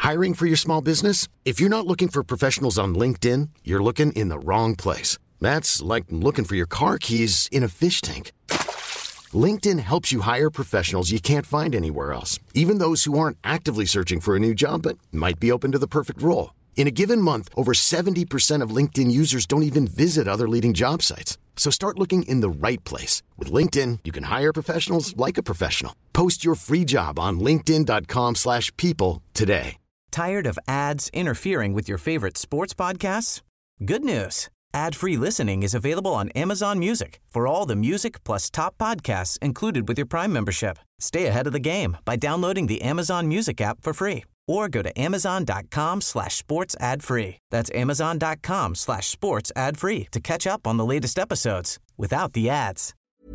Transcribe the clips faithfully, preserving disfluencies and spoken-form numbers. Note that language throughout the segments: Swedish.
Hiring for your small business? If you're not looking for professionals on LinkedIn, you're looking in the wrong place. That's like looking for your car keys in a fish tank. LinkedIn helps you hire professionals you can't find anywhere else, even those who aren't actively searching for a new job but might be open to the perfect role. In a given month, over seventy percent of LinkedIn users don't even visit other leading job sites. So start looking in the right place. With LinkedIn, you can hire professionals like a professional. Post your free job on linkedin dot com slash people today. Tired of ads interfering with your favorite sports podcasts? Good news. Ad-free listening is available on Amazon Music for all the music plus top podcasts included with your Prime membership. Stay ahead of the game by downloading the Amazon Music app for free or go to amazon dot com slash sports ad free. That's amazon dot com slash sports ad free to catch up on the latest episodes without the ads.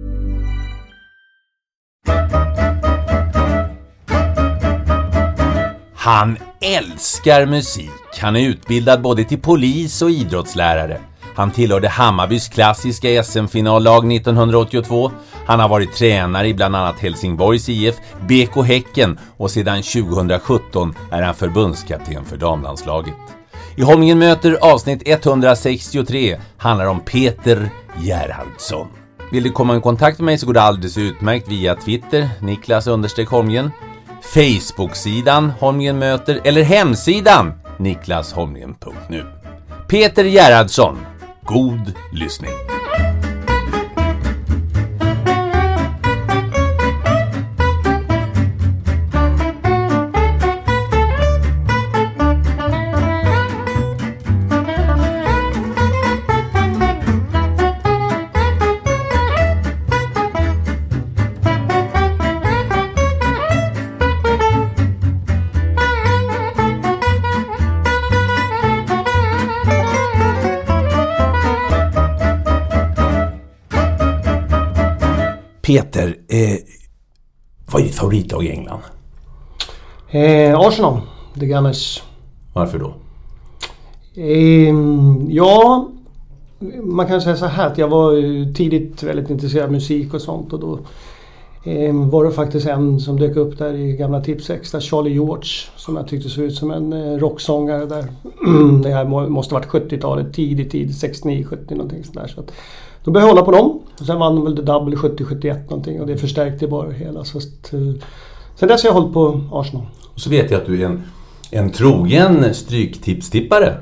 Han älskar musik. Han är utbildad både till polis och idrottslärare. Han tillhörde Hammarbys klassiska S M-finallag nittonhundraåttiotvå. Han har varit tränare i bland annat Helsingborgs I F, B K Häcken och sedan tjugosjutton är han förbundskapten för damlandslaget. I Holmingen möter avsnitt etthundrasextiotre handlar om Peter Gerhardsson. Vill du komma i kontakt med mig så går det alldeles utmärkt via Twitter, Niklas understreck Holmingen, Facebook-sidan Holmingen möter eller hemsidan niklasholmingen punkt nu. Peter Gerhardsson, god lyssning. Peter, eh, vad är ditt favoritlag i England? Eh, Arsenal, The Gunners. Varför då? Eh, ja, man kan säga så här att jag var tidigt väldigt intresserad av musik och sånt och då eh, var det faktiskt en som dök upp där i gamla Tips Extra, Charlie George, som jag tyckte såg ut som en eh, rocksångare där. Det här måste ha varit sjuttiotalet, tidigt, tidigt, sextionio sjuttio någonting sådär, så att då började jag hålla på dem. Och sen vann de väl The Double sjuttio sjuttioett någonting och det förstärkte bara hela. Så att, sen dess har jag hållit på Arsenal. Och så vet jag att du är en, en trogen stryktipstippare.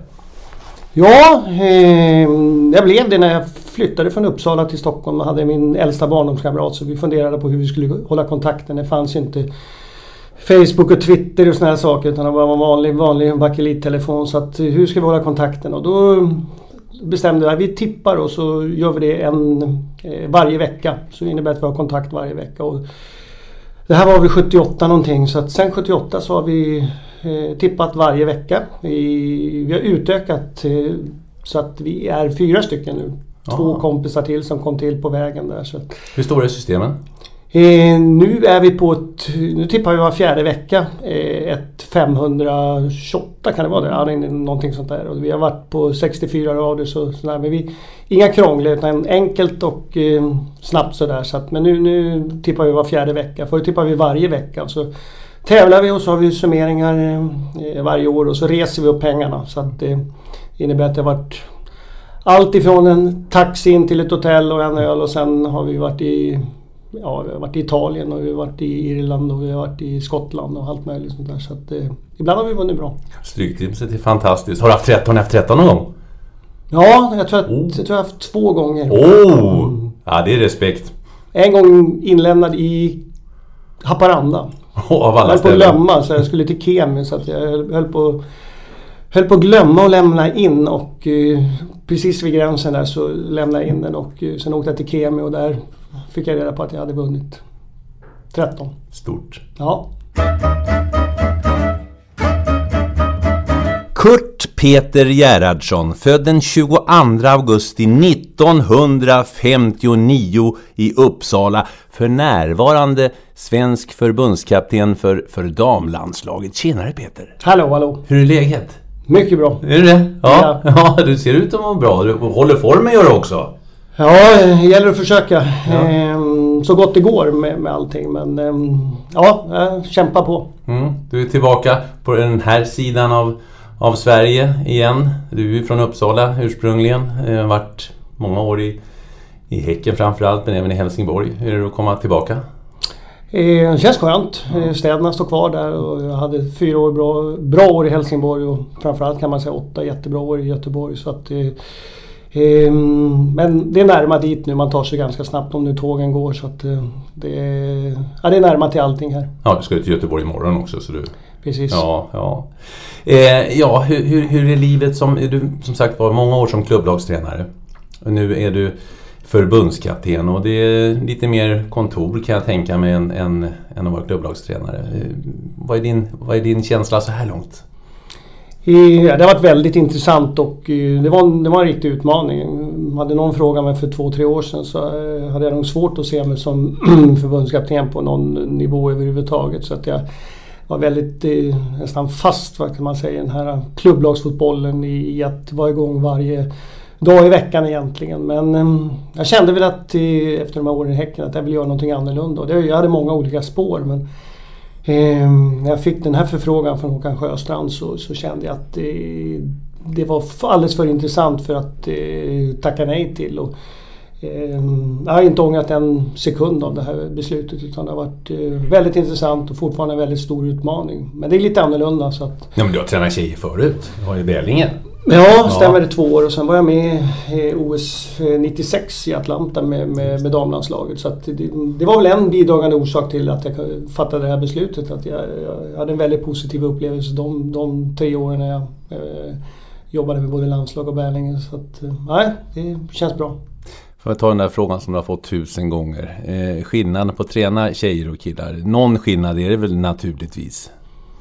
Ja, eh, jag blev det när jag flyttade från Uppsala till Stockholm och hade min äldsta barndomskamrat, så vi funderade på hur vi skulle hålla kontakten. Det fanns ju inte Facebook och Twitter och såna här saker, utan det var en vanlig, vanlig bakelittelefon. Så att, hur ska vi hålla kontakten? Och då bestämde jag att vi tippar och så gör vi det en, eh, varje vecka. Så det innebär att vi har kontakt varje vecka. Och det här var väl sjuttioåtta någonting, så att sen sjuttioåtta så har vi eh, tippat varje vecka. Vi, vi har utökat eh, så att vi är fyra stycken nu. Två ah. kompisar till som kom till på vägen där. Så. Hur stora är systemen? Eh, nu är vi på ett, nu tippar vi var fjärde vecka, eh, ett femhundratjugoåtta kan det vara det, ja, det är någonting sånt där, och vi har varit på sextiofyra rader så, sådär, men vi, inga krångligheter utan enkelt och eh, snabbt sådär, så att, men nu, nu tippar vi var fjärde vecka, förr tippar vi varje vecka och så tävlar vi och så har vi summeringar eh, varje år och så reser vi upp pengarna, så att det innebär att det har varit allt ifrån en taxi in till ett hotell och en öl, och sen har vi varit i Ja, vi har varit i Italien och vi har varit i Irland och vi har varit i Skottland och allt möjligt sånt där. Så att, eh, ibland har vi vunnit bra. Stryktipset är fantastiskt. Har du haft tretton efter tretton någon gång? Ja, jag tror, att, oh. jag tror jag har haft två gånger. Oh. Mm. Ja, det är respekt. En gång inlämnad i Haparanda. Oh, av alla jag höll på att ställen. glömma, så jag skulle till Kemi, så att jag höll på, höll på att glömma att lämna in, och eh, precis vid gränsen där så lämnade jag in den, och eh, sen åkte jag till Kemi och där fick jag reda på att jag hade vunnit tretton. Stort. Ja. Kurt Peter Gerhardsson, född den tjugoandra augusti nittonhundrafemtionio i Uppsala, för närvarande svensk förbundskapten för, för damlandslaget. Tjenare Peter. Hallå, hallå. Hur är läget? Mycket bra. Är det? Ja, Ja. ja, du ser ut att vara bra. Du håller formen gör du också. Ja, det gäller att försöka Ja. eh, så gott det går med, med allting. Men eh, ja, jag kämpar på. Mm. Du är tillbaka på den här sidan av, av Sverige igen. Du är från Uppsala ursprungligen. Du har varit många år i, i Häcken framförallt, men även i Helsingborg. Hur är det att komma tillbaka? Eh, det känns skönt. Ja. Städerna står kvar där och jag hade fyra år bra, bra år i Helsingborg och framförallt kan man säga åtta jättebra år i Göteborg. Så att, eh, eh, men det är närma dit nu. Man tar sig ganska snabbt om nu tågen går. Så att, eh, det, ja, det är närma till allting här. Ja, du ska till Göteborg imorgon också. Så du... Precis. Ja, ja. Eh, ja hur, hur, hur är livet som... Du som sagt var många år som klubblagstränare. Och nu är du förbundskapten och det är lite mer kontor kan jag tänka mig än, än, än att vara klubblagstränare. Vad är, din, vad är din känsla så här långt? Ja, det har varit väldigt intressant och det var en, det var en riktig utmaning. Hade någon frågat mig för två, tre år sedan så hade jag nog svårt att se mig som förbundskapten på någon nivå överhuvudtaget. Så att jag var väldigt eh, nästan fast, vad kan man säga, i den här klubblagsfotbollen i att vara igång varje dag i veckan egentligen. Men eh, jag kände väl att eh, efter de här åren i Häcken att jag ville göra någonting annorlunda. Och det, jag hade många olika spår, men eh, när jag fick den här förfrågan från Håkan Sjöstrand så, så kände jag att eh, det var alldeles för intressant för att eh, tacka nej till. Och, eh, jag har inte ångrat en sekund av det här beslutet, utan det har varit eh, väldigt intressant och fortfarande en väldigt stor utmaning. Men det är lite annorlunda. Så att... Ja, men du har tränat tjejer förut. Du var i Bällinge. Ja, stämmer det två år och sen var jag med i O S nittiosex i Atlanta med, med, med damlandslaget. Så att det, det var väl en bidragande orsak till att jag fattade det här beslutet. Att jag, jag hade en väldigt positiv upplevelse de, de tre åren när jag eh, jobbade med både landslag och Bällinge. Så att, nej, det känns bra. Får jag ta den där frågan som du har fått tusen gånger. Eh, skillnaden på att träna tjejer och killar. Någon skillnad är det väl naturligtvis?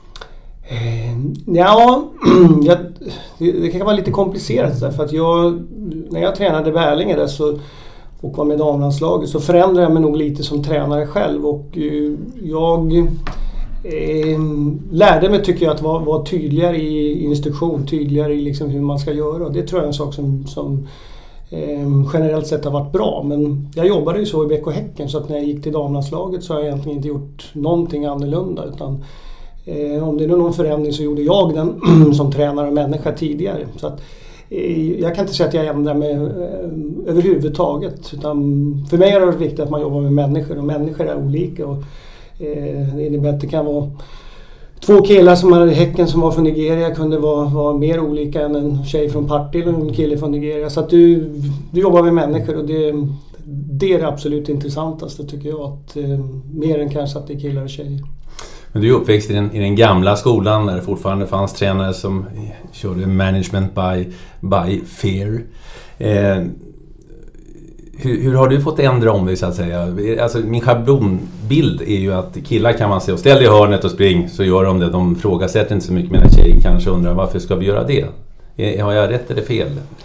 Ja, jag, det kan vara lite komplicerat där, för att jag, när jag tränade Bällinge där så, och var med damlandslaget, så förändrade jag mig nog lite som tränare själv och jag eh, lärde mig, tycker jag, att vara, vara tydligare i instruktion, tydligare i liksom hur man ska göra, och det tror jag är en sak som, som eh, generellt sett har varit bra. Men jag jobbade ju så i B K Häcken, så att när jag gick till damlandslaget så har jag egentligen inte gjort någonting annorlunda, utan Eh, om det är någon förändring så gjorde jag den som tränare och människa tidigare. Så att, eh, jag kan inte säga att jag ändrar mig eh, överhuvudtaget. Utan för mig är det viktigt att man jobbar med människor, och människor är olika. Och, eh, det innebär att det kan vara två killar som är i Häcken som var från Nigeria kunde vara, vara mer olika än en tjej från Partille och en kille från Nigeria. Så att du, du jobbar med människor, och det, det är det absolut intressantaste, tycker jag. Att, eh, mer än kanske att det är killar och tjejer. Men du är uppväxt i den, i den gamla skolan där det fortfarande fanns tränare som körde management by, by fear. Eh, hur, hur har du fått ändra om dig, så att säga? Alltså, min schablonbild är ju att killar kan man se och ställ dig i hörnet och spring, så gör de det. De frågasätter inte så mycket, medan tjejer kanske undrar varför ska vi göra det? Eh, har jag rätt eller fel?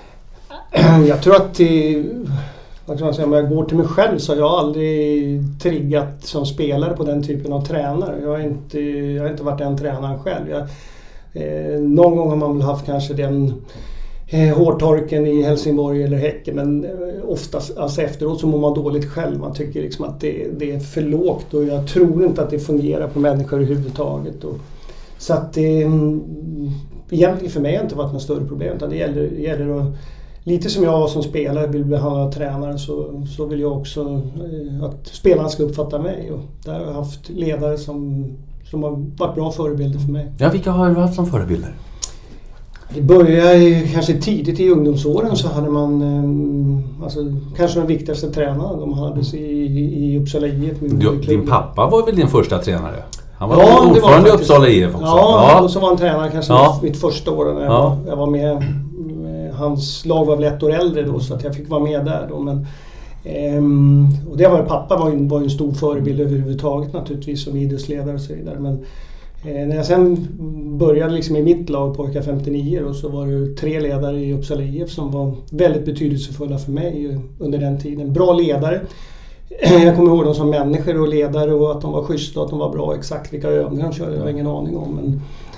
Jag tror att det, vad kan man säga, om jag går till mig själv så har jag aldrig triggat som spelare på den typen av tränare. Jag har inte, jag har inte varit den tränaren själv. Jag, eh, någon gång har man väl haft kanske den eh, hårtorken i Helsingborg eller Häcken, men eh, oftast alltså efteråt så mår man dåligt själv. Man tycker liksom att det, det är för lågt, och jag tror inte att det fungerar på människor överhuvudtaget. Och, så att det eh, egentligen för mig har inte varit något större problem, utan det gäller, det gäller att, lite som jag som spelare vill behandla tränare, så, så vill jag också eh, att spelarna ska uppfatta mig. Och där har jag haft ledare som, som har varit bra förebilder för mig. Ja, vilka har du haft som förebilder? Det började kanske tidigt i ungdomsåren, så hade man eh, alltså, kanske den viktigaste tränaren de hade i, i Uppsala I F. Du, din pappa var väl din första tränare? Han var ja, ordförande i Uppsala I F också. Ja, ja, och så var han tränare kanske ja. mitt första år när jag, ja. var, jag var med. Hans lag var väl ett år äldre då, så att jag fick vara med där då. Men, ehm, och det var pappa var ju, var ju en stor förebild överhuvudtaget naturligtvis som idrottsledare och så vidare. Men eh, när jag sen började liksom i mitt lag, pojkar femtionio, då, så var det tre ledare i Uppsala I F som var väldigt betydelsefulla för mig under den tiden. Bra ledare. Jag kommer ihåg dem som människor och ledare, och att de var schyssta och att de var bra. Exakt vilka övningar de körde, jag har ingen aning om. Men,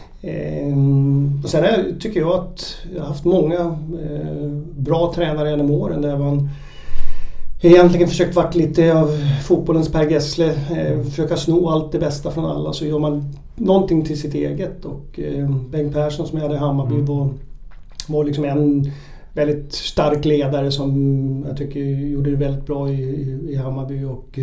Eh, och sen är, tycker jag att jag har haft många eh, bra tränare genom åren. Där jag var en Jag har egentligen försökt vara lite av fotbollens Per Gessle, eh, försöka sno allt det bästa från alla, så gör man någonting till sitt eget. Och eh, Bengt Persson som jag hade i Hammarby mm. var, var liksom en väldigt stark ledare som jag tycker gjorde det väldigt bra i, i, i Hammarby. Och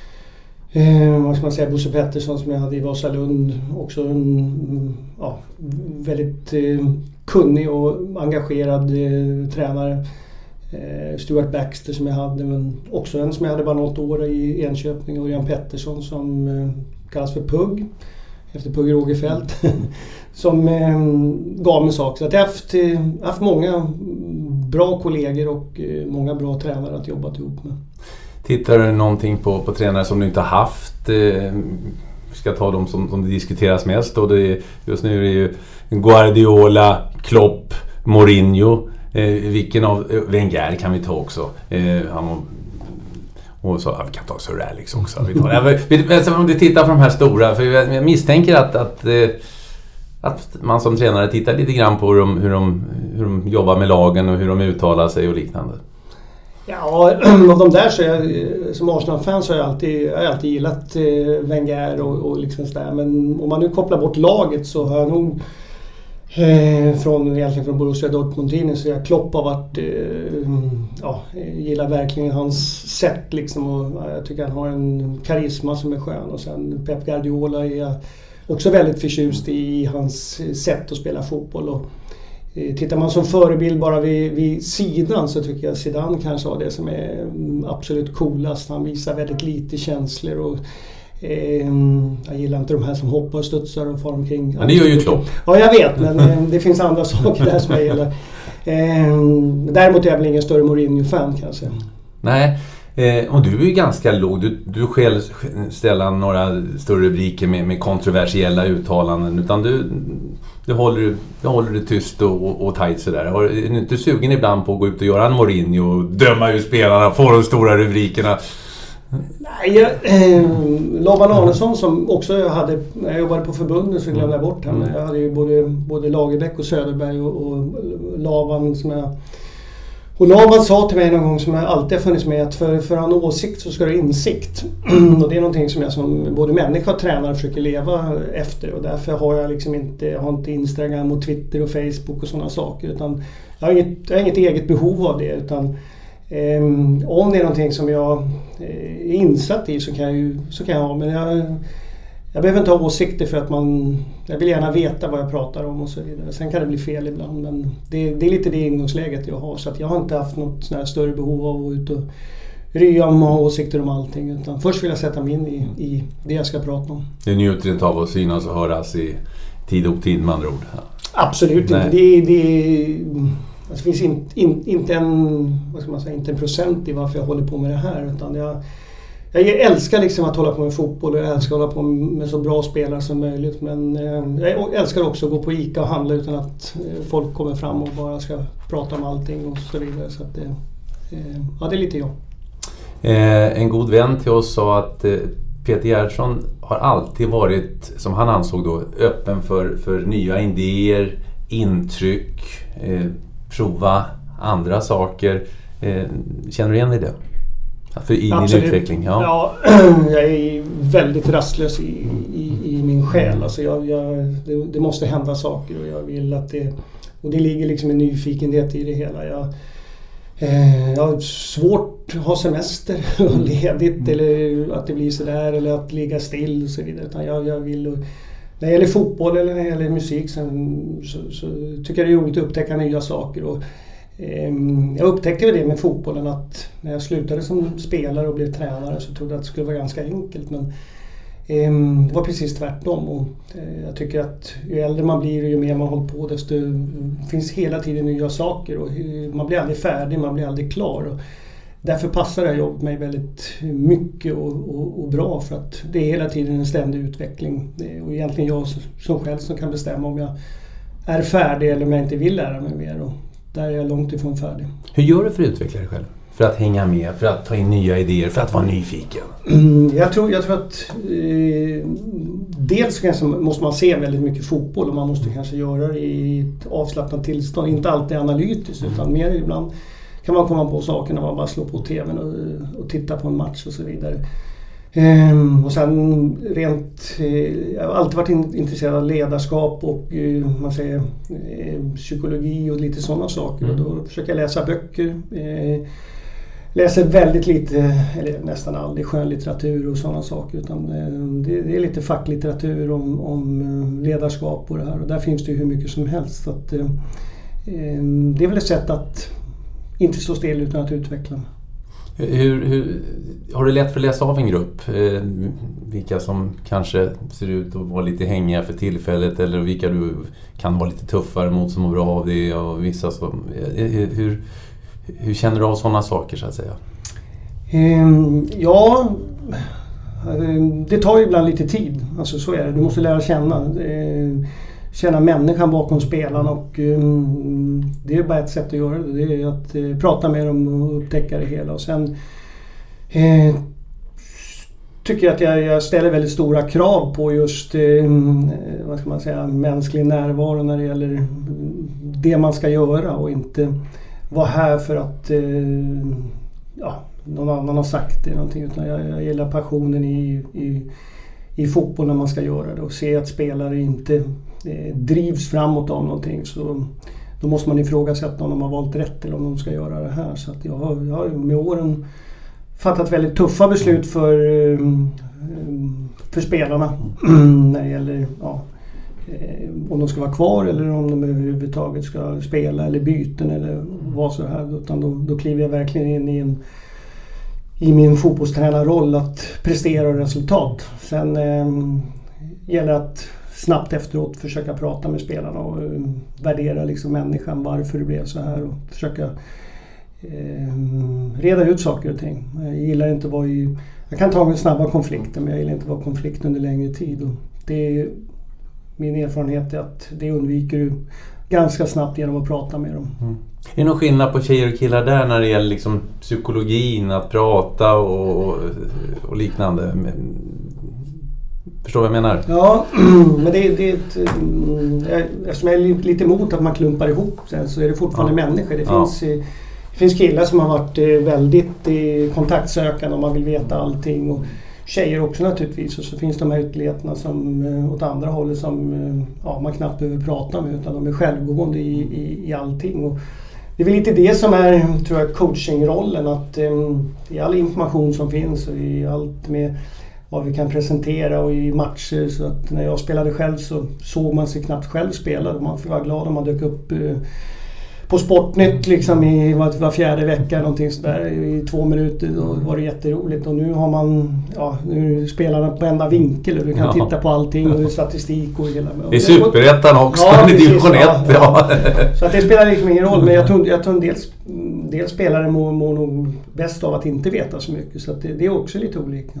eh, vad ska man säga, Bosse Pettersson som jag hade i Vasalund, också en ja, väldigt eh, kunnig och engagerad eh, tränare. Eh, Stuart Baxter som jag hade, men också en som jag hade bara något år i Enköping, och Jan Pettersson som eh, kallas för Pugg efter Pugg Rogefeldt som eh, gav mig saker. Så att jag har haft, eh, haft många bra kollegor och eh, många bra tränare att jobba ihop med. Tittar du någonting på, på tränare som du inte har haft? Eh, ska ta dem som, som det diskuteras mest. Och det är, just nu är det ju Guardiola, Klopp, Mourinho. Eh, vilken av eh, Wenger kan vi ta också? Eh, han och så ja, vi kan ta Sir Alex också. Vi tar, ja, om du tittar på de här stora, för jag misstänker att att, eh, att man som tränare tittar lite grann på hur de, hur de hur de jobbar med lagen och hur de uttalar sig och liknande. Ja, av de där så jag, som Arsenal-fan så har jag alltid, jag har alltid gillat eh, Wenger och, och liksom sådär. Men om man nu kopplar bort laget så har jag nog eh, från, egentligen från Borussia Dortmund så jag Klopp har varit, eh, ja, jag gillar verkligen hans sätt liksom, och jag tycker han har en karisma som är skön. Och sen Pep Guardiola är jag också väldigt förtjust i hans sätt att spela fotboll. Och tittar man som förebild bara vid, vid sidan så tycker jag Zidane kanske har det som är absolut coolast. Han visar väldigt lite känslor och eh, jag gillar inte de här som hoppar och studsar och far omkring. Men det gör ju Klopp. Ja, jag vet, men eh, det finns andra saker där som jag gillar. Eh, däremot är jag väl ingen större Mourinho-fan kanske. Nej. Eh, och du är ju ganska låg. Du, du själv ställer några större rubriker med, med kontroversiella uttalanden, utan du, du, håller, du håller det tyst och, och, och tajt sådär. Är du inte sugen ibland på att gå ut och göra en Mourinho och döma ut spelarna, få de stora rubrikerna? Nej, jag, eh, Laban Arnesson som också jag hade, när jag jobbade på förbundet så glömde jag bort henne. Jag hade ju både, både Lagerbäck och Söderberg och, och Laban som jag... Och Laban sa till mig någon gång som jag alltid har funnits med, att för, för en åsikt så ska det insikt. Och det är någonting som jag som både människa och tränare försöker leva efter. Och därför har jag liksom inte, jag har inte Instagram och Twitter och Facebook och sådana saker. Utan jag har inget, jag har inget eget behov av det. Utan eh, om det är någonting som jag är insatt i så kan jag, ju, så kan jag ha. Men jag... Jag behöver inte ha åsikter för att man... Jag vill gärna veta vad jag pratar om och så vidare. Sen kan det bli fel ibland, men det, det är lite det ingångsläget jag har. Så att jag har inte haft något sån här större behov av att gå ut och rya om och ha åsikter om allting. Utan först vill jag sätta mig in i, i det jag ska prata om. Det njuter inte av att synas och höras i tid och tid med andra ord. Ja. Absolut inte. Det, det, alltså, det finns in, in, inte, en, vad ska man säga, inte en procent i varför jag håller på med det här. Utan jag... Jag älskar liksom att hålla på med fotboll och jag älskar att hålla på med så bra spelare som möjligt. Men eh, jag älskar också att gå på Ica och handla utan att eh, folk kommer fram och bara ska prata om allting och så vidare. Så att, eh, ja, det är lite jag. Eh, en god vän till oss sa att eh, Peter Gerhardsson har alltid varit, som han ansåg då, öppen för, för nya idéer, intryck, eh, prova andra saker. Eh, känner du igen dig i det? För i Absolut. Din utveckling, ja. Ja, jag är väldigt rastlös i, i, i min själ. Alltså jag, jag, det, det måste hända saker och jag vill att det... Och det ligger liksom en nyfikenhet i det hela. Jag, eh, jag har svårt att ha semester och ledigt eller att det blir sådär eller att ligga still och så vidare. Utan jag, jag vill... Och, när det gäller fotboll eller när det gäller musik så, så, så tycker jag det är roligt att upptäcka nya saker och jag upptäckte det med fotbollen att när jag slutade som spelare och blev tränare så trodde jag att det skulle vara ganska enkelt, men eh, det var precis tvärtom och eh, jag tycker att ju äldre man blir och ju mer man håller på desto finns hela tiden nya saker och man blir aldrig färdig, man blir aldrig klar och därför passar det här jobbet mig väldigt mycket och, och, och bra för att det är hela tiden en ständig utveckling och egentligen jag som själv som kan bestämma om jag är färdig eller om jag inte vill lära mig mer och där är jag långt ifrån färdig. Hur gör du för att utveckla dig själv? För att hänga med, för att ta in nya idéer, för att vara nyfiken? Mm, jag, tror, jag tror att eh, dels kanske måste man se väldigt mycket fotboll och man måste kanske göra det i ett avslappnat tillstånd. Inte alltid analytiskt mm. utan mer ibland kan man komma på saker när man bara slår på tvn och, och tittar på en match och så vidare. Ehm, och sen rent, eh, jag har alltid varit in, intresserad av ledarskap och eh, man säger, eh, psykologi och lite sådana saker. Mm. Och då försöker jag läsa böcker. Eh, läser väldigt lite, eller nästan aldrig skönlitteratur och sådana saker. Utan eh, det, det är lite facklitteratur om, om ledarskap och det här. Och där finns det ju hur mycket som helst. Så att, eh, det är väl ett sätt att inte stå still utan att utveckla. Hur, hur, har du lätt för att läsa av en grupp? Eh, vilka som kanske ser ut att vara lite hängiga för tillfället eller vilka du kan vara lite tuffare mot som mår bra av det och vissa som... Eh, hur, hur känner du av sådana saker så att säga? Eh, ja, det tar ju ibland lite tid. Alltså så är det. Du måste lära känna. Eh, känna människan bakom spelarna och um, det är bara ett sätt att göra det. Det är att uh, prata med dem och upptäcka det hela. Och sen uh, tycker jag att jag, jag ställer väldigt stora krav på just uh, vad ska man säga, mänsklig närvaro när det gäller det man ska göra och inte vara här för att uh, ja, någon annan har sagt det någonting, utan jag, jag gillar passionen i, i, i fotboll när man ska göra det och se att spelare inte eh, drivs framåt av någonting, så då måste man ifrågasätta om de har valt rätt eller om de ska göra det här. Så att jag, har, jag har med åren fattat väldigt tuffa beslut för, för spelarna när det gäller ja, om de ska vara kvar eller om de överhuvudtaget ska spela eller byten eller vad så här. Utan då, då kliver jag verkligen in i en i min fotbollstränarroll att prestera resultat. Sen eh, gäller att snabbt efteråt försöka prata med spelarna och eh, värdera liksom människan, varför det blev så här och försöka eh, reda ut saker och ting. Jag gillar inte att vara i... Jag kan ta en snabba konflikter, men jag gillar inte att vara i konflikt under längre tid. Och det är, min erfarenhet är att det undviker du ganska snabbt genom att prata med dem. Mm. Är det någon skillnad på tjejer och killar där när det gäller liksom psykologin, att prata och, och, och liknande? Förstår vad jag menar? Ja, men det, det är ett, eftersom jag är lite emot att man klumpar ihop sen, så är det fortfarande ja. människor. Det finns, ja. det finns killar som har varit väldigt kontaktsökande och man vill veta allting, och tjejer också naturligtvis, och så finns de här ytterligheterna som åt andra hållet som ja, man knappt behöver prata med, utan de är självgående i, i, i allting. Och det är väl lite det som är, tror jag, coachingrollen, att um, i all information som finns och i allt med vad vi kan presentera och i matcher, så att när jag spelade själv så såg man sig knappt själv spela, och man får vara glad om man dök upp uh, på Sportnytt liksom i var, var fjärde vecka någonting sådär i två minuter, då var det jätteroligt. Och nu har man, ja, nu spelar man på enda vinkel och du kan ja. titta på allting och statistik och hela. Det är Superettan också, ja, det är division ett. Ja, ja. Så att det spelar liksom ingen roll, men jag tror, jag tror dels, dels spelare mår, mår nog bäst av att inte veta så mycket, så att det, det är också lite olika.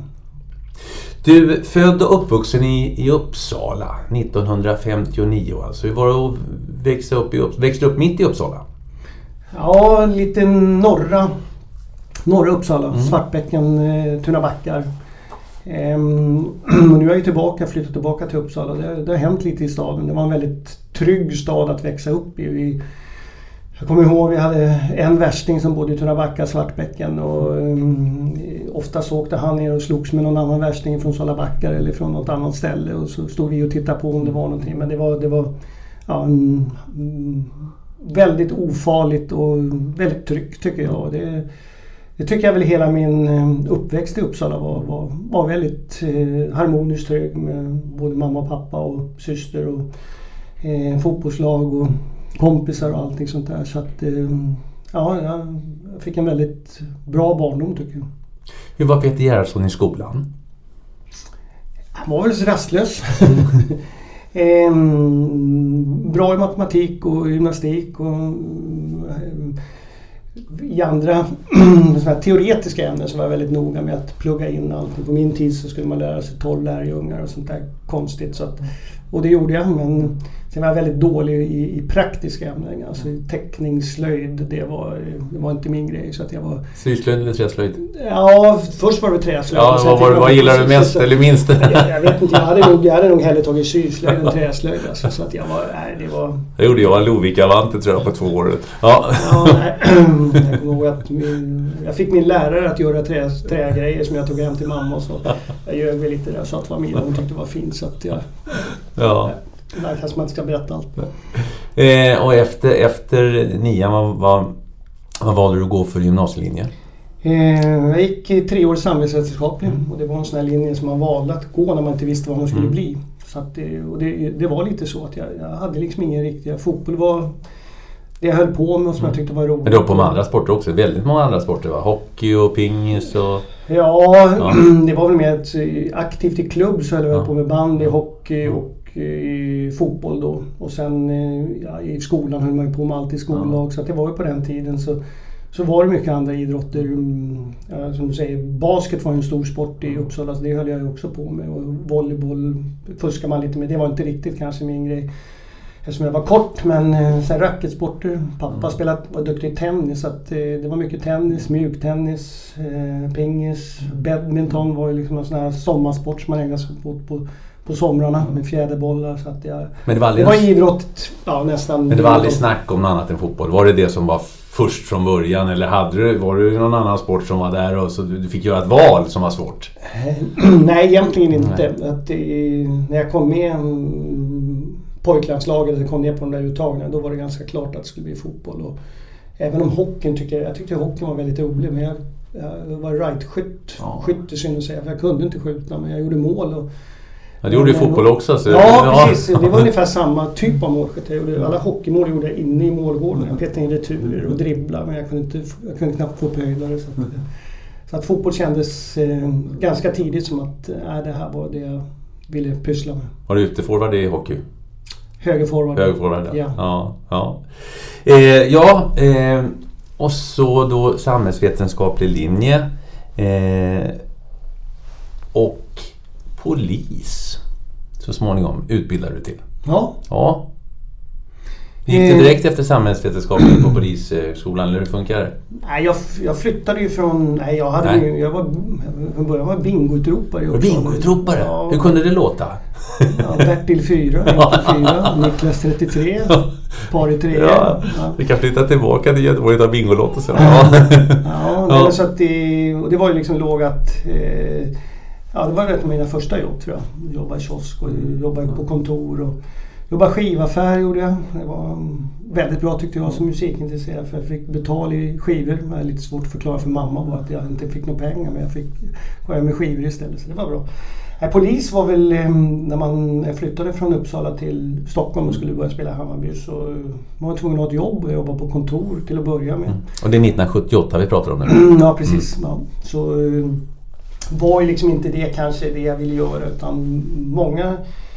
Du född och uppvuxen i, i Uppsala nittonhundrafemtionio, alltså hur var det att växa upp, i, växte upp mitt i Uppsala? Ja, lite norra, norra Uppsala, mm. Svartbäcken, eh, Tunabackar. Ehm, nu är jag ju tillbaka, flyttat tillbaka till Uppsala. Det, det har hänt lite i staden. Det var en väldigt trygg stad att växa upp i. Vi, jag kommer ihåg vi hade en värsting som bodde i Tunabacka, Svartbäcken, och um, ofta så åkte han ner och slogs med någon annan värsting från Salabackar eller från något annat ställe, och så stod vi och tittade på om det var någonting. Men det var, det var ja, en, um, väldigt ofarligt och väldigt tryggt, tycker jag. Det, det tycker jag väl hela min uppväxt i Uppsala var, var, var väldigt eh, harmoniskt trygg med både mamma och pappa och syster och eh, fotbollslag och kompisar och allting sånt där. Så att, ja, jag fick en väldigt bra barndom, tycker jag. Hur var Peter Gerhardsson i skolan? Han var väl så rastlös. ehm, bra i matematik och gymnastik och i andra teoretiska ämnen så var jag väldigt noga med att plugga in allt. På min tid så skulle man lära sig tolv lärjungar och sånt där konstigt, så att Och det gjorde jag, men sen var jag väldigt dålig i, i praktiska ämnen. Alltså teckning, slöjd, det var, det var inte min grej. Så att jag var... Syslöjd eller träslöjd? Ja, först var det träslöjd. Ja, vad, vad, vad gillar du mest eller minst? Jag, jag vet inte, jag hade nog, jag hade nog hellre tagit syslöjd än träslöjd. Alltså, så att jag var, nej, det var... Det gjorde jag en Lovika-vante tror jag på två år. Ja, ja nej, jag kommer ihåg att min, jag fick min lärare att göra trä, trägrejer som jag tog hem till mamma och så. Jag ljög väl lite där så att familjen hon tyckte det var fint så att jag... Ja. Nej, kanske man inte ska berätta allt. Eh, och efter, efter nian, vad, vad, vad valde du att gå för gymnasielinje? Eh, jag gick tre år samhällsvetenskaplig mm. och det var en sån här linje som man valde att gå när man inte visste vad man skulle mm. bli. Så att det, och det, det var lite så att jag, jag hade liksom ingen riktiga... Fotboll var det jag höll på med och som mm. jag tyckte var roligt. Men du var på med andra sporter också? Väldigt många andra sporter va? Hockey och pingis och... Ja, ja. Det var väl mer ett aktivt i klubb så höll jag ja. på med bandy, hockey och i fotboll då. Och sen ja, i skolan höll man ju på med allt i skollag. Ja. Så att det var ju på den tiden så, så var det mycket andra idrotter. Ja, som du säger, basket var en stor sport i Uppsala så det höll jag ju också på med. Och volleyboll fuskar man lite med. Det var inte riktigt kanske min grej. Eftersom jag var kort, men sen racketsporter. Pappa mm. spelade, var duktig i tennis så att det var mycket tennis, mjuktennis, eh, pingis, badminton var ju liksom en sån här sommarsport som man ägnade sig åt på på somrarna med fjäderbollar så att jag... Men det var, aldrig det var idrott, ja nästan... Men det var aldrig snack om något annat än fotboll? Var det det som var först från början eller hade du, var det någon annan sport som var där och så du fick göra ett val som var svårt? Nej, egentligen inte. Att det, när jag kom med pojklandslaget och kom ner på de där uttagningarna då var det ganska klart att det skulle bli fotboll och även om hockeyn tyckte jag, jag tyckte hockeyn var väldigt rolig men jag, jag var right-skytt, ja. skytt i synd att säga för jag kunde inte skjuta men jag gjorde mål och ja, det gjorde ju fotboll också. Så ja, ja, precis. Det var ungefär samma typ av målskytt. Jag gjorde, alla hockeymål gjorde jag inne i målgården. Jag petade in returer och dribbla men jag kunde, inte, jag kunde knappt få upphöjdare. Så att, så att fotboll kändes eh, ganska tidigt som att äh, det här var det jag ville pyssla med. Var du uteforward i hockey? Högerforward. Högerforward, ja. Ja. Ja, ja. Eh, ja eh, och så då samhällsvetenskaplig linje. Eh, och polis så småningom utbildade du till. Ja. Ja. Gick du direkt efter samhällsvetenskapen på polisskolan eller hur funkar det? Nej, jag, jag flyttade ju från... Nej, jag hade nej. Ju, jag var, från början var bingoutropare. Var bingoutropare? Ja. Hur kunde det låta? Ja, Bertil fyra, fyra, Niklas trettiotre, par i tre. Ja, ja. Vi kan flytta tillbaka till Göteborg och ta bingolåt och så. Ja, ja, ja. Det, så att det, och det var ju liksom lågat... Eh, ja, det var rätt mina första jobb tror jag. Jobba i kiosk och jobba på kontor och jobba skivaffär gjorde jag. Det var väldigt bra tyckte jag som musikintresserad för jag fick betala i skivor. Det var lite svårt att förklara för mamma bara att jag inte fick några pengar men jag fick gå hem med skivor istället så det var bra. Nej, polis var väl när man flyttade från Uppsala till Stockholm och skulle börja spela i Hammarby så man var tvungen att ha ett jobb och jobba på kontor till att börja med. Mm. Och det är nittonhundrasjuttioåtta vi pratar om nu? Ja, precis. Mm. Ja. Så var ju liksom inte det kanske det jag ville göra utan många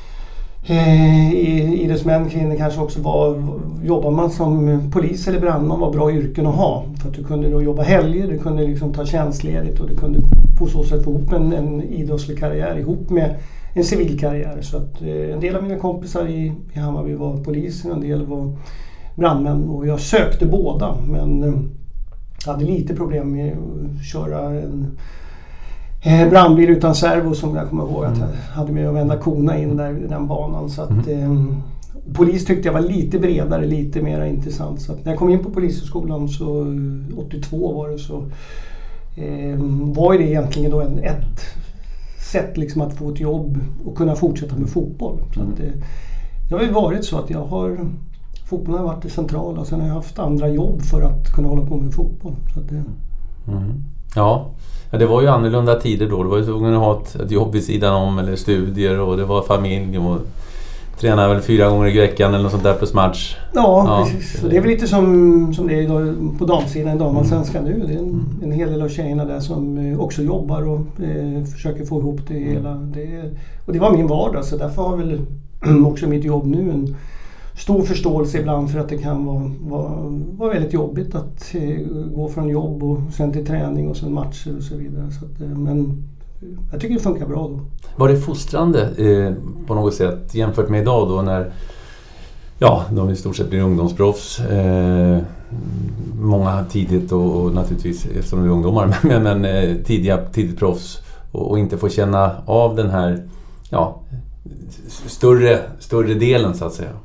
eh, idrottsmän, kvinnor kanske också var, jobbar man som polis eller brandman var bra yrken att ha för att du kunde då jobba helger, du kunde liksom ta tjänstledigt och du kunde på så sätt få ihop en, en idrottslig karriär ihop med en civil karriär så att eh, en del av mina kompisar i, i Hammarby var poliser, en del var brandmän och jag sökte båda men eh, hade lite problem med att köra en Eh, brandbil utan servo som jag kommer ihåg att jag hade med att vända kona in där i den banan så att eh, polis tyckte jag var lite bredare, lite mer intressant så att när jag kom in på polishögskolan så åttiotvå var det så eh, var det egentligen då en, ett sätt liksom att få ett jobb och kunna fortsätta med fotboll så att eh, det har ju varit så att jag har fotbollen har varit det centrala och sen har jag haft andra jobb för att kunna hålla på med fotboll så att, eh. mm. Ja. Ja, det var ju annorlunda tider då. Det var ju tvungen att ha ett, ett jobb vid sidan om eller studier och det var familj och träna väl fyra gånger i veckan eller något sånt där plus match. Ja, ja precis. Så det är väl lite som, som det är idag på damsidan i damallsvenskan nu. Det är en, en hel del av tjejerna där som också jobbar och eh, försöker få ihop det hela. Det, och det var min vardag så därför har väl också mitt jobb nu en stor förståelse ibland för att det kan vara, vara, vara väldigt jobbigt att eh, gå från jobb och sen till träning och sen matcher och så vidare. Så att, eh, men jag tycker det funkar bra då. Var det fostrande eh, på något sätt jämfört med idag då när ja, de i stort sett blir ungdomsproffs. Eh, många tidigt och, och naturligtvis eftersom de är ungdomar men, men eh, tidiga, tidigt proffs och, och inte få känna av den här ja, större, större delen så att säga.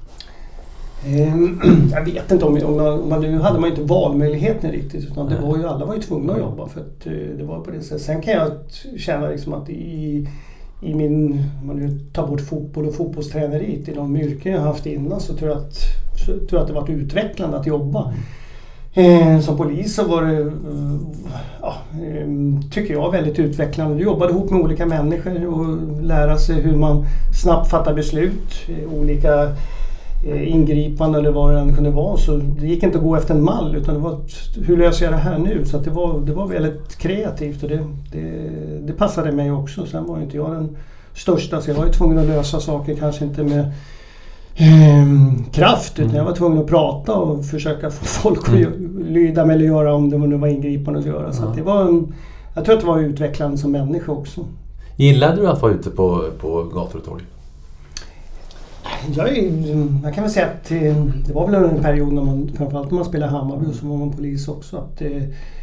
Jag vet inte om, om man, om man nu hade man inte valmöjligheten riktigt utan det var ju, alla var ju tvungna att jobba för att det var på det sättet. Sen kan jag känna liksom att i, i min, om man nu tar bort fotboll och fotbollsträneriet i de yrken jag haft innan så tror jag att, så tror jag att det varit utvecklande att jobba. Eh, som polis så var det, ja, tycker jag, väldigt utvecklande. Du jobbade ihop med olika människor och lära sig hur man snabbt fattar beslut, olika ingripande eller vad det än kunde vara. Så det gick inte att gå efter en mall utan det var hur löser jag det här nu? Så att det, var, det var väldigt kreativt och det, det, det passade mig också. Sen var inte jag den största så jag var ju tvungen att lösa saker kanske inte med eh, kraft utan jag var tvungen att prata och försöka få folk att mm. lyda mig eller göra om det nu var ingripande att göra. Så ja. att det var en, jag tror att det var utvecklande som människa också. Gillade du att vara ute på, på gator och torg? Jag, jag kan väl säga att det var väl en period när man, framförallt när man spelade Hammarby och så var man polis också, att eh,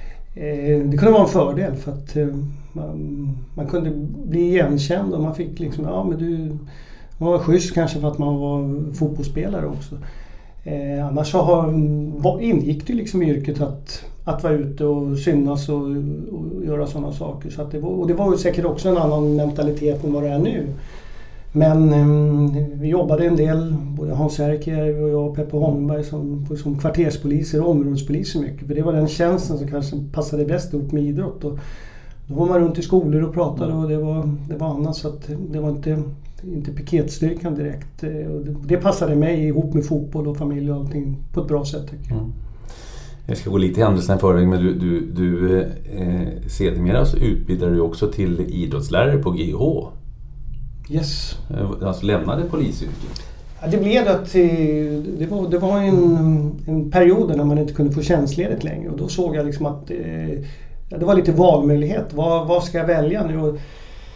det kunde vara en fördel för att eh, man, man kunde bli igenkänd och man fick liksom, ja men du man var schysst kanske för att man var fotbollsspelare också. Eh, annars så har, ingick det liksom i yrket att, att vara ute och synas och, och göra sådana saker. Så att det var, och det var ju säkert också en annan mentalitet än vad det är nu. Men um, vi jobbade en del, både Hans Erker och jag och Peppe Holmberg som, som kvarterspoliser och områdespoliser mycket. För det var den tjänsten som kanske passade bäst ihop med idrott. Och då var man runt i skolor och pratade och det var, det var annat så att det var inte, inte piketstyrkan direkt. Och det, det passade mig ihop med fotboll och familj och allting på ett bra sätt tycker jag. Mm. Jag ska gå lite i händelsen förväg men du, du, du eh, sedermera så utbildade du också till idrottslärare på G H. Yes. Alltså lämnade polisyrket? Ja, det blev att det var, det var en, en period när man inte kunde få tjänstledigt längre och då såg jag liksom att ja, det var lite valmöjlighet. Vad, vad ska jag välja nu? Och,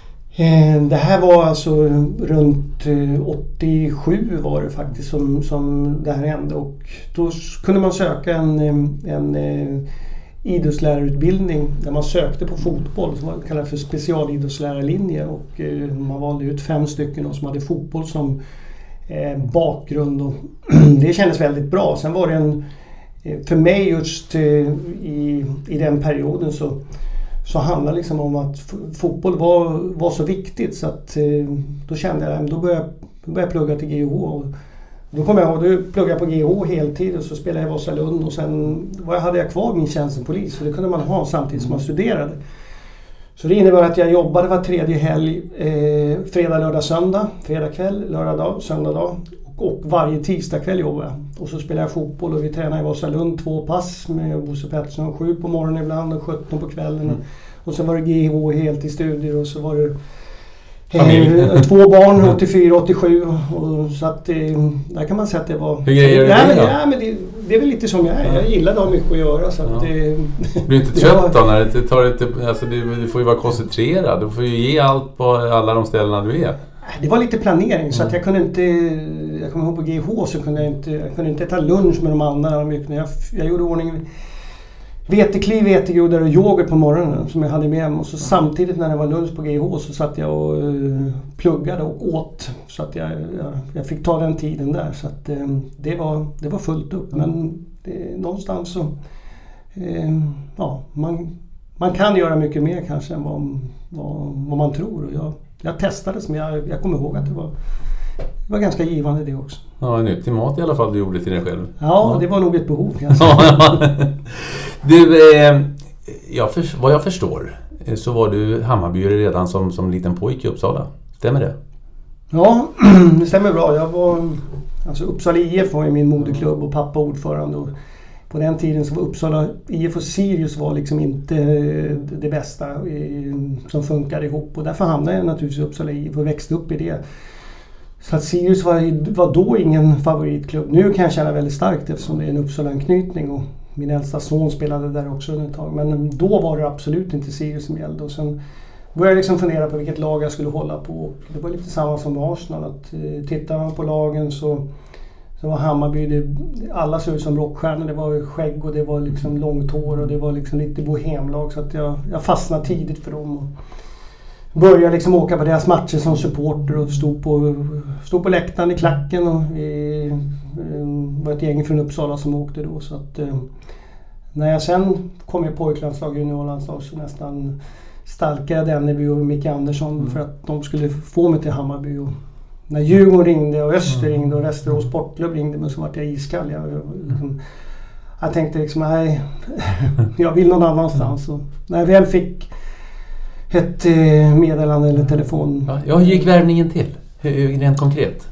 eh, det här var alltså runt åttiosju var det faktiskt som, som det här hände och då kunde man söka en, en, en idrottslärarutbildning där man sökte på fotboll som man kallar för specialidrottslärarlinje och eh, man valde ut fem stycken som hade fotboll som eh, bakgrund och det kändes väldigt bra. Sen var det en, eh, för mig just eh, i, i den perioden så, så handlade det liksom om att f- fotboll var, var så viktigt så att eh, då kände jag, då började jag, började jag plugga till G H och då kom jag ihåg, då pluggade jag på G H heltid och så spelade jag i Vasalund och sen hade jag kvar min tjänst som polis för det kunde man ha samtidigt som man studerade. Så det innebär att jag jobbade var tredje helg, eh, fredag, lördag, söndag, fredag kväll, lördag dag, söndag dag och, och varje tisdag kväll jobbade jag. Och så spelade jag fotboll och vi tränade i Vasalund två pass med Bosse Pettersson, sju på morgonen ibland och sjutton på kvällen. Mm. Och så var det G H helt i studier och så var det Eh, två barn, åttiofyra åttiosju och så att eh, där kan man säga att det var... Hur grejer ja, det men, ja, men det, det är väl lite som jag är. Jag gillar att ha mycket att göra så att... Ja. Eh, blir du inte trött då när det tar lite... Alltså du, du får ju vara koncentrerad. Du får ju ge allt på alla de ställena du är. Det var lite planering mm. så att jag kunde inte... Jag kommer ihåg på G H så kunde jag inte... Jag kunde inte ta lunch med de andra. Jag, jag gjorde ordning... Vetekliv, vetegroddar och yoghurt på morgonen som jag hade med mig. Och så samtidigt när det var lunch på G H så satt jag och uh, pluggade och åt. Så att jag, jag, jag fick ta den tiden där. Så att uh, det, var, det var fullt upp. Men det, någonstans så... Uh, ja, man, man kan göra mycket mer kanske än vad, vad, vad man tror. Och jag, jag testade men jag, jag kommer ihåg att det var, det var ganska givande det också. Ja, en nyttig mat i alla fall du gjorde till dig själv. Ja, ja. Det var nog ett behov. Du, eh, jag för, vad jag förstår så var du Hammarbyare redan som, som liten pojk i Uppsala. Stämmer det? Ja, det stämmer bra. Jag var, alltså Uppsala I F var ju min moderklubb och pappa ordförande. Och på den tiden så var Uppsala I F och Sirius var liksom inte det bästa som funkade ihop. Och därför hamnade jag naturligtvis i Uppsala I F och växte upp i det. Så att Sirius var, var då ingen favoritklubb. Nu kan jag känna väldigt starkt eftersom det är en Uppsala-anknytning och min äldsta son spelade där också ett tag. Men då var det absolut inte Sirius som gällde. Och sen började liksom fundera på vilket lag jag skulle hålla på. Och det var lite samma som Arsenal. Att, eh, tittar man på lagen så, så var Hammarby, det, alla såg ut som rockstjärnor. Det var skägg och det var liksom långt hår och det var liksom lite bohemlag. Så att jag, jag fastnade tidigt för dem. Och började liksom åka på deras matcher som supporter och stod på, stod på läktaren i klacken. Och vi eh, var ett gäng från Uppsala som åkte då. Så att, eh, när jag sen kom i pojklandslag, juniorlandslag, så nästan stalkade Denneby och Micke Andersson mm. för att de skulle få mig till Hammarby. Och när Djurgården ringde och Öster mm. ringde och Västerås Sportklubb ringde, men så var jag iskall. Jag, jag, liksom, jag tänkte liksom, nej, jag vill någon annanstans. Och när jag väl fick ett eh, meddelande eller telefon. Ja, ja, hur gick värvningen till? Hur, rent konkret?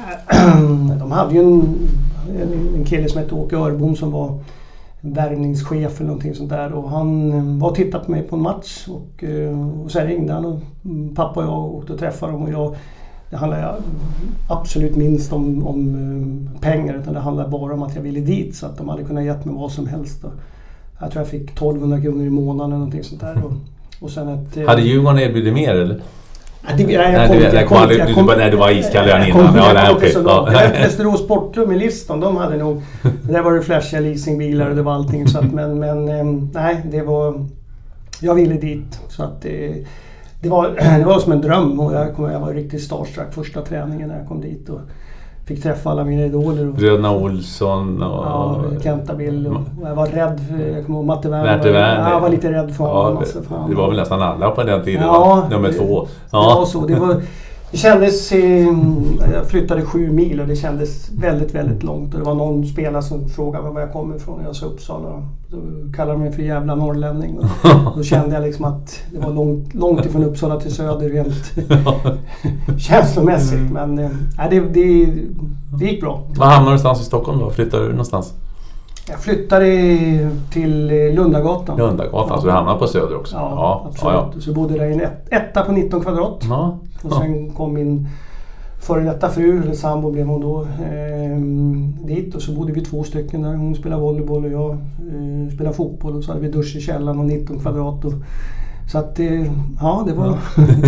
De hade ju en, en kille som hette Åke Örbom som var värvningschef eller någonting sånt där. Och han var och tittade på mig på en match. Och, och sen ringde han och pappa och jag åkte och träffade dem. Och jag, det handlar absolut minst om, om pengar, utan det handlar bara om att jag ville dit. Så att de hade kunnat gett mig vad som helst. Och jag tror jag fick tolvhundra kronor i månaden eller någonting sånt där. Och, och sen ett, hade Djurgården erbjudit mer eller? Det, nej, jag kom, nej, jag kom, jag kom, jag kom, nej, du var iskall redan innan. Jag kom, ja, nej, okay. ja. Västerås Sportklubb i listan, de hade nog, där var det flashiga leasingbilar och det var allting. Så att, men, men nej, det var, jag ville dit. Så att det, det, var, det var som en dröm och jag, kom, jag var riktigt starstruck första träningen när jag kom dit. Och fick träffa alla mina idoler. Och, Bröderna Olsson och... Ja, Kentabill. Och, och jag var rädd för... Jag kommer ihåg Matte Werner. Werner. Jag var lite rädd för honom. Ja, alltså, för det var väl nästan alla på den tiden. Ja, nummer det, två. Ja, det var så. Det, var, det kändes... Eh, jag flyttade sju mil och det kändes väldigt, väldigt långt. Och det var någon spelare som frågade mig var jag kommer ifrån. Jag sa Uppsala. Då kallade de mig för jävla norrlänning. Och då kände jag liksom att det var långt, långt ifrån Uppsala till söder rent känslomässigt. Men eh, det, det, det gick bra. Var hamnade du någonstans i Stockholm då? Flyttade du någonstans? Jag flyttade till Lundagatan. Lundagatan, ja. Så du hamnade på söder också? Ja, ja absolut. Ja, ja. Så jag bodde där i en ett, etta på nitton kvadrat. Ja. Och sen kom min före detta fru, eller sambo blev hon då, eh, dit. Och så bodde vi två stycken där. Hon spelade volleyboll och jag eh, spelade fotboll. Och så hade vi dusch i källaren och nitton kvadrat. Och, så att, eh, ja, det var ja.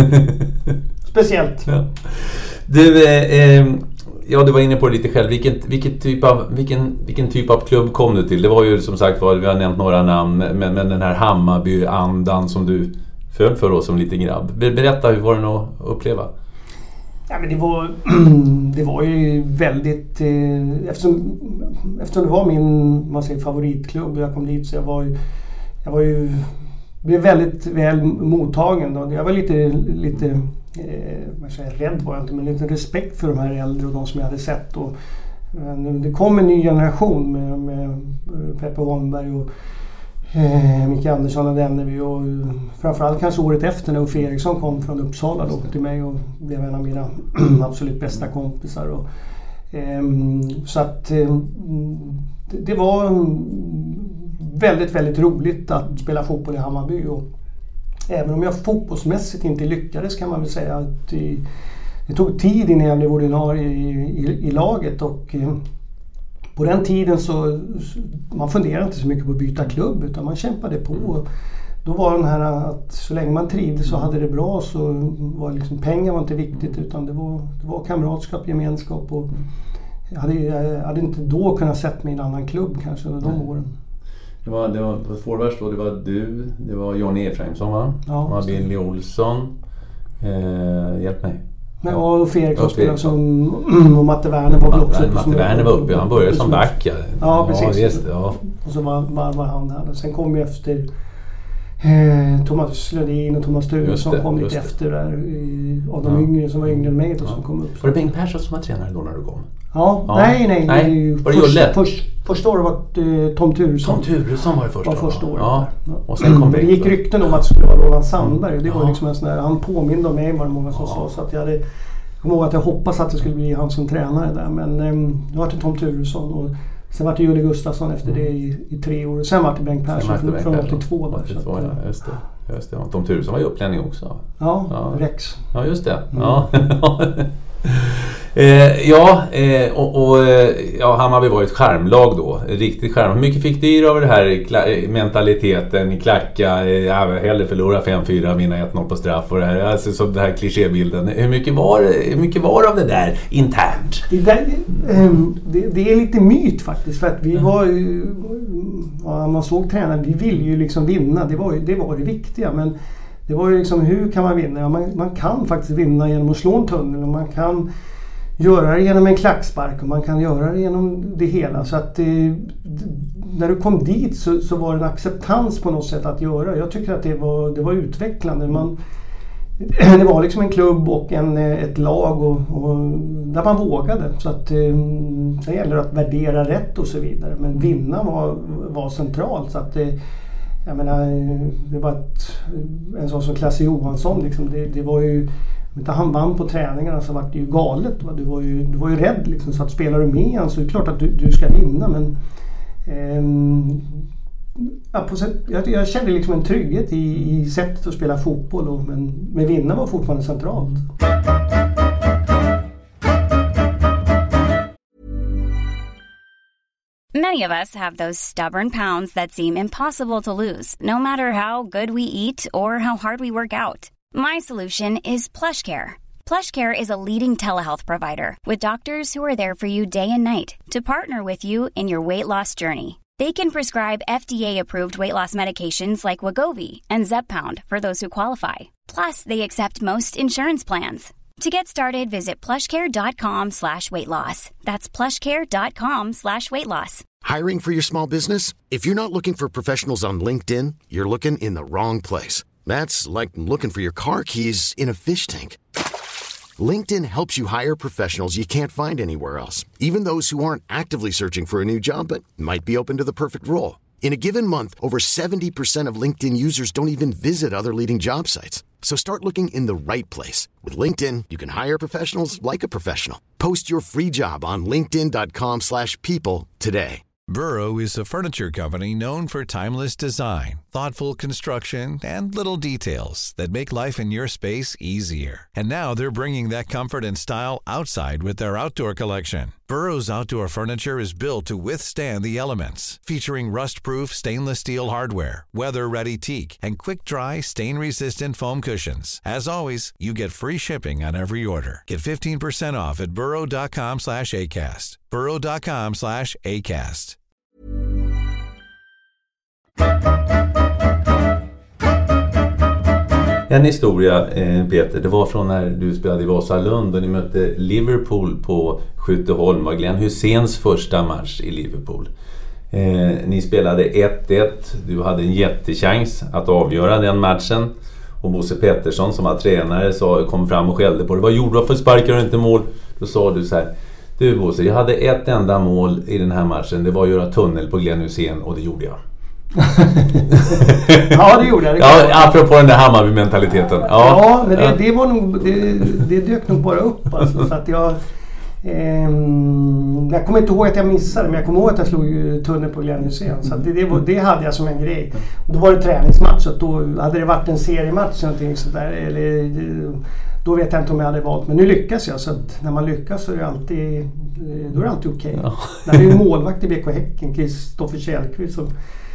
speciellt. Ja. Du, eh, ja, du var inne på det lite själv. Vilken, vilken, typ av, vilken, vilken typ av klubb kom du till? Det var ju som sagt, vi har nämnt några namn, men, men den här Hammarby-andan som du föll för då som liten grabb. Berätta, hur var det att uppleva? Ja, men det var, det var ju väldigt... Eh, eftersom, eftersom det var min man säger, favoritklubb och jag kom dit så jag var ju... Jag var ju blev väldigt väl mottagen då. Jag var lite... lite eh, man säger, rädd var jag inte, men lite respekt för de här äldre och de som jag hade sett. Och, men det kom en ny generation med, med Peppe Holmberg och Eh, Micke Andersson och Denneby och framförallt kanske året efter när Uffe Eriksson kom från Uppsala då till mig och blev en av mina absolut bästa kompisar. Och, eh, så att eh, det var väldigt, väldigt roligt att spela fotboll i Hammarby. Och även om jag fotbollsmässigt inte lyckades kan man väl säga att det, det tog tid innan jag blev ordinarie i, i, i laget. Och eh, på den tiden så man funderade inte så mycket på att byta klubb utan man kämpade på. Då var den här att så länge man trivdes så hade det bra så var liksom, pengar var inte viktigt utan det var, det var kamratskap, gemenskap och jag hade, jag hade inte då kunnat sett mig i en annan klubb kanske under de åren. Det var, det var forwards då, det var du, det var Johnny Efraimsson va? Ja, det var Billy Olsson. Eh, hjälp mig. Nej, och Fredrik spelade som och Matte Werner var också uppe. Matte Werner var uppe, han började som back. Ja, ja precis. Ja, det, ja. Och så var, var, var han här. Sen kom ju efter eh, Thomas Slödin och Thomas Sture som kom lite efter där i, av de ja. yngre som var yngre än mig då, ja. som kom upp. Var det Bengt Persson som var tränare då när du kom? Ja, ja. nej nej. nej. Var det första, först, första året var eh, Tom Turesson. Tom Turesson var ju första, var första året. Ja. Ja. Och sen kom Bengt. Det gick rykten om att det skulle vara Roland Sandberg och det ja. var liksom en sån där, han påminde om mig var det många som ja. sa så att jag hade Jag kommer ihåg att jag hoppas att det skulle bli han som tränare där. Men um, det var till Tom Turesson och sen var det Julie Gustafsson efter mm. det i, i tre år. Sen var det Bengt Persson från, från åttiotvå. Där, åttiotvå så att, ja, just det. Just det. Tom Turesson var ju upplänning också. Ja, ja, Rex. Ja, just det. Mm. Ja. Eh, ja, eh, och, och ja, Hammarby var ett skärmlag då. Riktigt skärm. Hur mycket fick du i av det här kla- mentaliteten i klacka? Eh, ja, hellre förlora fem fyra, vinna ett noll på straff och det här. Alltså som den här klichébilden. Hur mycket var, hur mycket var av det där internt? Det, där, det, det är lite myt faktiskt. För att vi var ju, ja, man såg tränaren, vi ville ju liksom vinna. Det var, det var det viktiga. Men det var ju liksom, hur kan man vinna? Ja, man, man kan faktiskt vinna genom att slå en tunnel. Och man kan göra det genom en klackspark och man kan göra det genom det hela. Så att det, när du kom dit så, så var det en acceptans på något sätt att göra. Jag tycker att det var, det var utvecklande. Man, det var liksom en klubb och en, ett lag och, och där man vågade. Så att det gäller att värdera rätt och så vidare. Men vinna var, var centralt. Så att det, jag menar, det var ett, en sån som Klasse Johansson. Liksom, det, det var ju... När han vann på träningarna så var det ju galet. Va? Du, var ju, du var ju rädd liksom, så att spelar du med han så är det klart att du, du ska vinna. Men ehm, ja, på sätt, jag, jag kände liksom en trygghet i, i sättet att spela fotboll. Och, men, men vinna var fortfarande centralt. Many of us have those stubborn pounds that seem impossible to lose, no matter how good we eat or how hard we work out. My solution is PlushCare. PlushCare is a leading telehealth provider with doctors who are there for you day and night to partner with you in your weight loss journey. They can prescribe F D A-approved weight loss medications like Wegovy and Zepbound for those who qualify. Plus, they accept most insurance plans. To get started, visit plushcare.com slash weight loss. That's plushcare.com slash weight loss. Hiring for your small business? If you're not looking for professionals on LinkedIn, you're looking in the wrong place. That's like looking for your car keys in a fish tank. LinkedIn helps you hire professionals you can't find anywhere else, even those who aren't actively searching for a new job but might be open to the perfect role. In a given month, over seventy percent of LinkedIn users don't even visit other leading job sites. So start looking in the right place. With LinkedIn, you can hire professionals like a professional. Post your free job on linkedin dot com slash people today. Burrow is a furniture company known for timeless design, thoughtful construction, and little details that make life in your space easier. And now they're bringing that comfort and style outside with their outdoor collection. Burrow's outdoor furniture is built to withstand the elements, featuring rust-proof stainless steel hardware, weather-ready teak, and quick-dry, stain-resistant foam cushions. As always, you get free shipping on every order. Get fifteen percent off at burrow.com slash ACAST. burrow.com slash ACAST. En historia, eh, Peter, det var från när du spelade i Vasalund och ni mötte Liverpool på Skytteholm. Var Glenn Hyséns första match i Liverpool. Eh, ni spelade ett ett, du hade en jättechans att avgöra den matchen. Och Bosse Pettersson som var tränare sa, kom fram och skällde på det. Vad gjorde du? Varför sparkar du inte mål? Då sa du så här: du Bosse, jag hade ett enda mål i den här matchen. Det var att göra tunnel på Glenn Hysén och det gjorde jag. Ja, det gjorde jag. Det ja, apropå den där Hammarby-mentaliteten. Ja, ja men det, det var nog, det, det dök nog bara upp alltså, så att jag eh, jag kommer inte ihåg att jag missade, men jag kommer ihåg att jag slog tunnel på Glenn Hysén, så att det, det, var, det hade jag som en grej. Då var det träningsmatch, så då hade det varit en seriematch eller någonting sådär, eller då vet jag inte om jag hade valt, men nu lyckas jag, så att när man lyckas så är det alltid, då är det alltid okej. Okay. Ja. När det är en målvakt i B K Häcken, Kristoffer Kjellqvist, som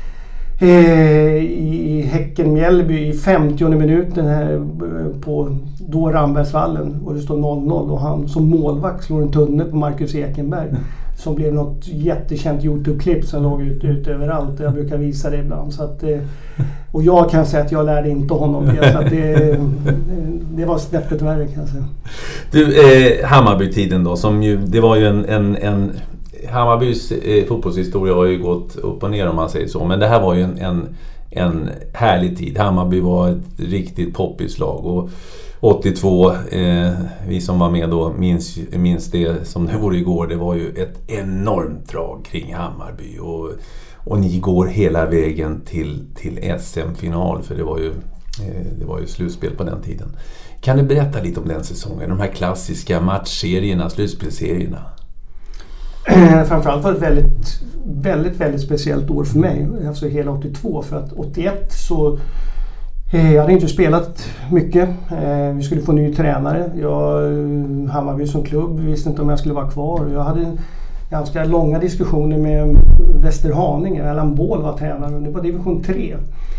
i Häcken Mjällby i femtionde minuten här på då Rambergsvallen, och det står noll noll och han som målvakt slår en tunnel på Marcus Ekenberg mm. som blev något jättekänt YouTube-klipp som låg ut, ut överallt. Jag brukar visa det ibland, så att, och jag kan säga att jag lärde inte honom det, så att det, det var snäppet värre, kan jag säga. Du, eh, Hammarby-tiden då, som ju, det var ju en, en, en Hammarbys eh, fotbollshistoria har ju gått upp och ner om man säger så, men det här var ju en, en, en härlig tid. Hammarby var ett riktigt poppis lag, och åttiotvå, eh, vi som var med då minns, minns det som det vore igår. Det var ju ett enormt drag kring Hammarby, och, och ni går hela vägen till, till S M-final, för det var ju, eh, det var ju slutspel på den tiden. Kan du berätta lite om den säsongen, de här klassiska matchserierna, slutspelserierna? Framförallt var det ett väldigt, väldigt, väldigt speciellt år för mig, alltså hela åttiotvå, för att åttioett så Jag hade inte spelat mycket. Vi skulle få ny tränare. Jag, Hammarby som klubb, visste inte om jag skulle vara kvar. Jag hade ganska långa diskussioner med Västerhaninge. Allan Bål var tränare. Det var division tre.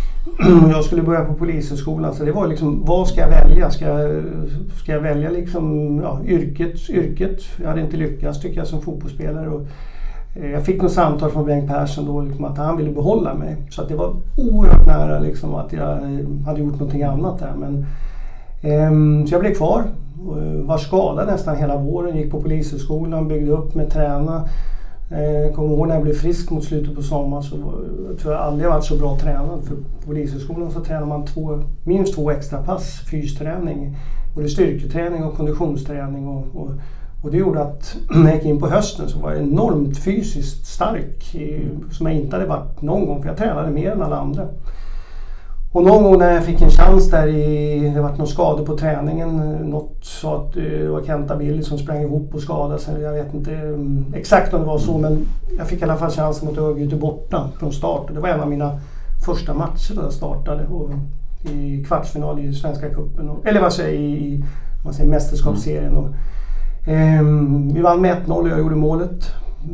Jag skulle börja på polishögskolan. Så det var liksom, vad ska jag välja? Ska jag, ska jag välja liksom, ja, yrket, yrket? Jag hade inte lyckats tycker jag som fotbollsspelare. Och jag fick något samtal från Bengt Persson då liksom, att han ville behålla mig. Så att det var oerhört nära liksom, att jag hade gjort någonting annat där. Men, ehm, så jag blev kvar. Var skadad nästan hela våren. Gick på polishögskolan, byggde upp med träna. Eh, kommer ihåg när jag blev frisk mot slutet på sommaren så jag tror jag aldrig varit så bra tränad. För på polishögskolan så tränar man två, minst två extra pass fysträning. Både styrketräning och konditionsträning. Och, och, och det gjorde att när jag gick in på hösten så var jag enormt fysiskt stark. Som jag inte hade varit någon gång för jag tränade mer än alla andra. Och någon gång när jag fick en chans där i, det var någon skada på träningen, något sa att det var Kenta Billy som sprang ihop och skadade sig. Jag vet inte exakt om det var så, men jag fick i alla fall chansen mot Örgryte borta från start. Det var en av mina första matcher där jag startade och i kvartsfinal i Svenska cupen, eller vad säger i man säger, mästerskapsserien. Och, eh, vi vann med ett noll och jag gjorde målet.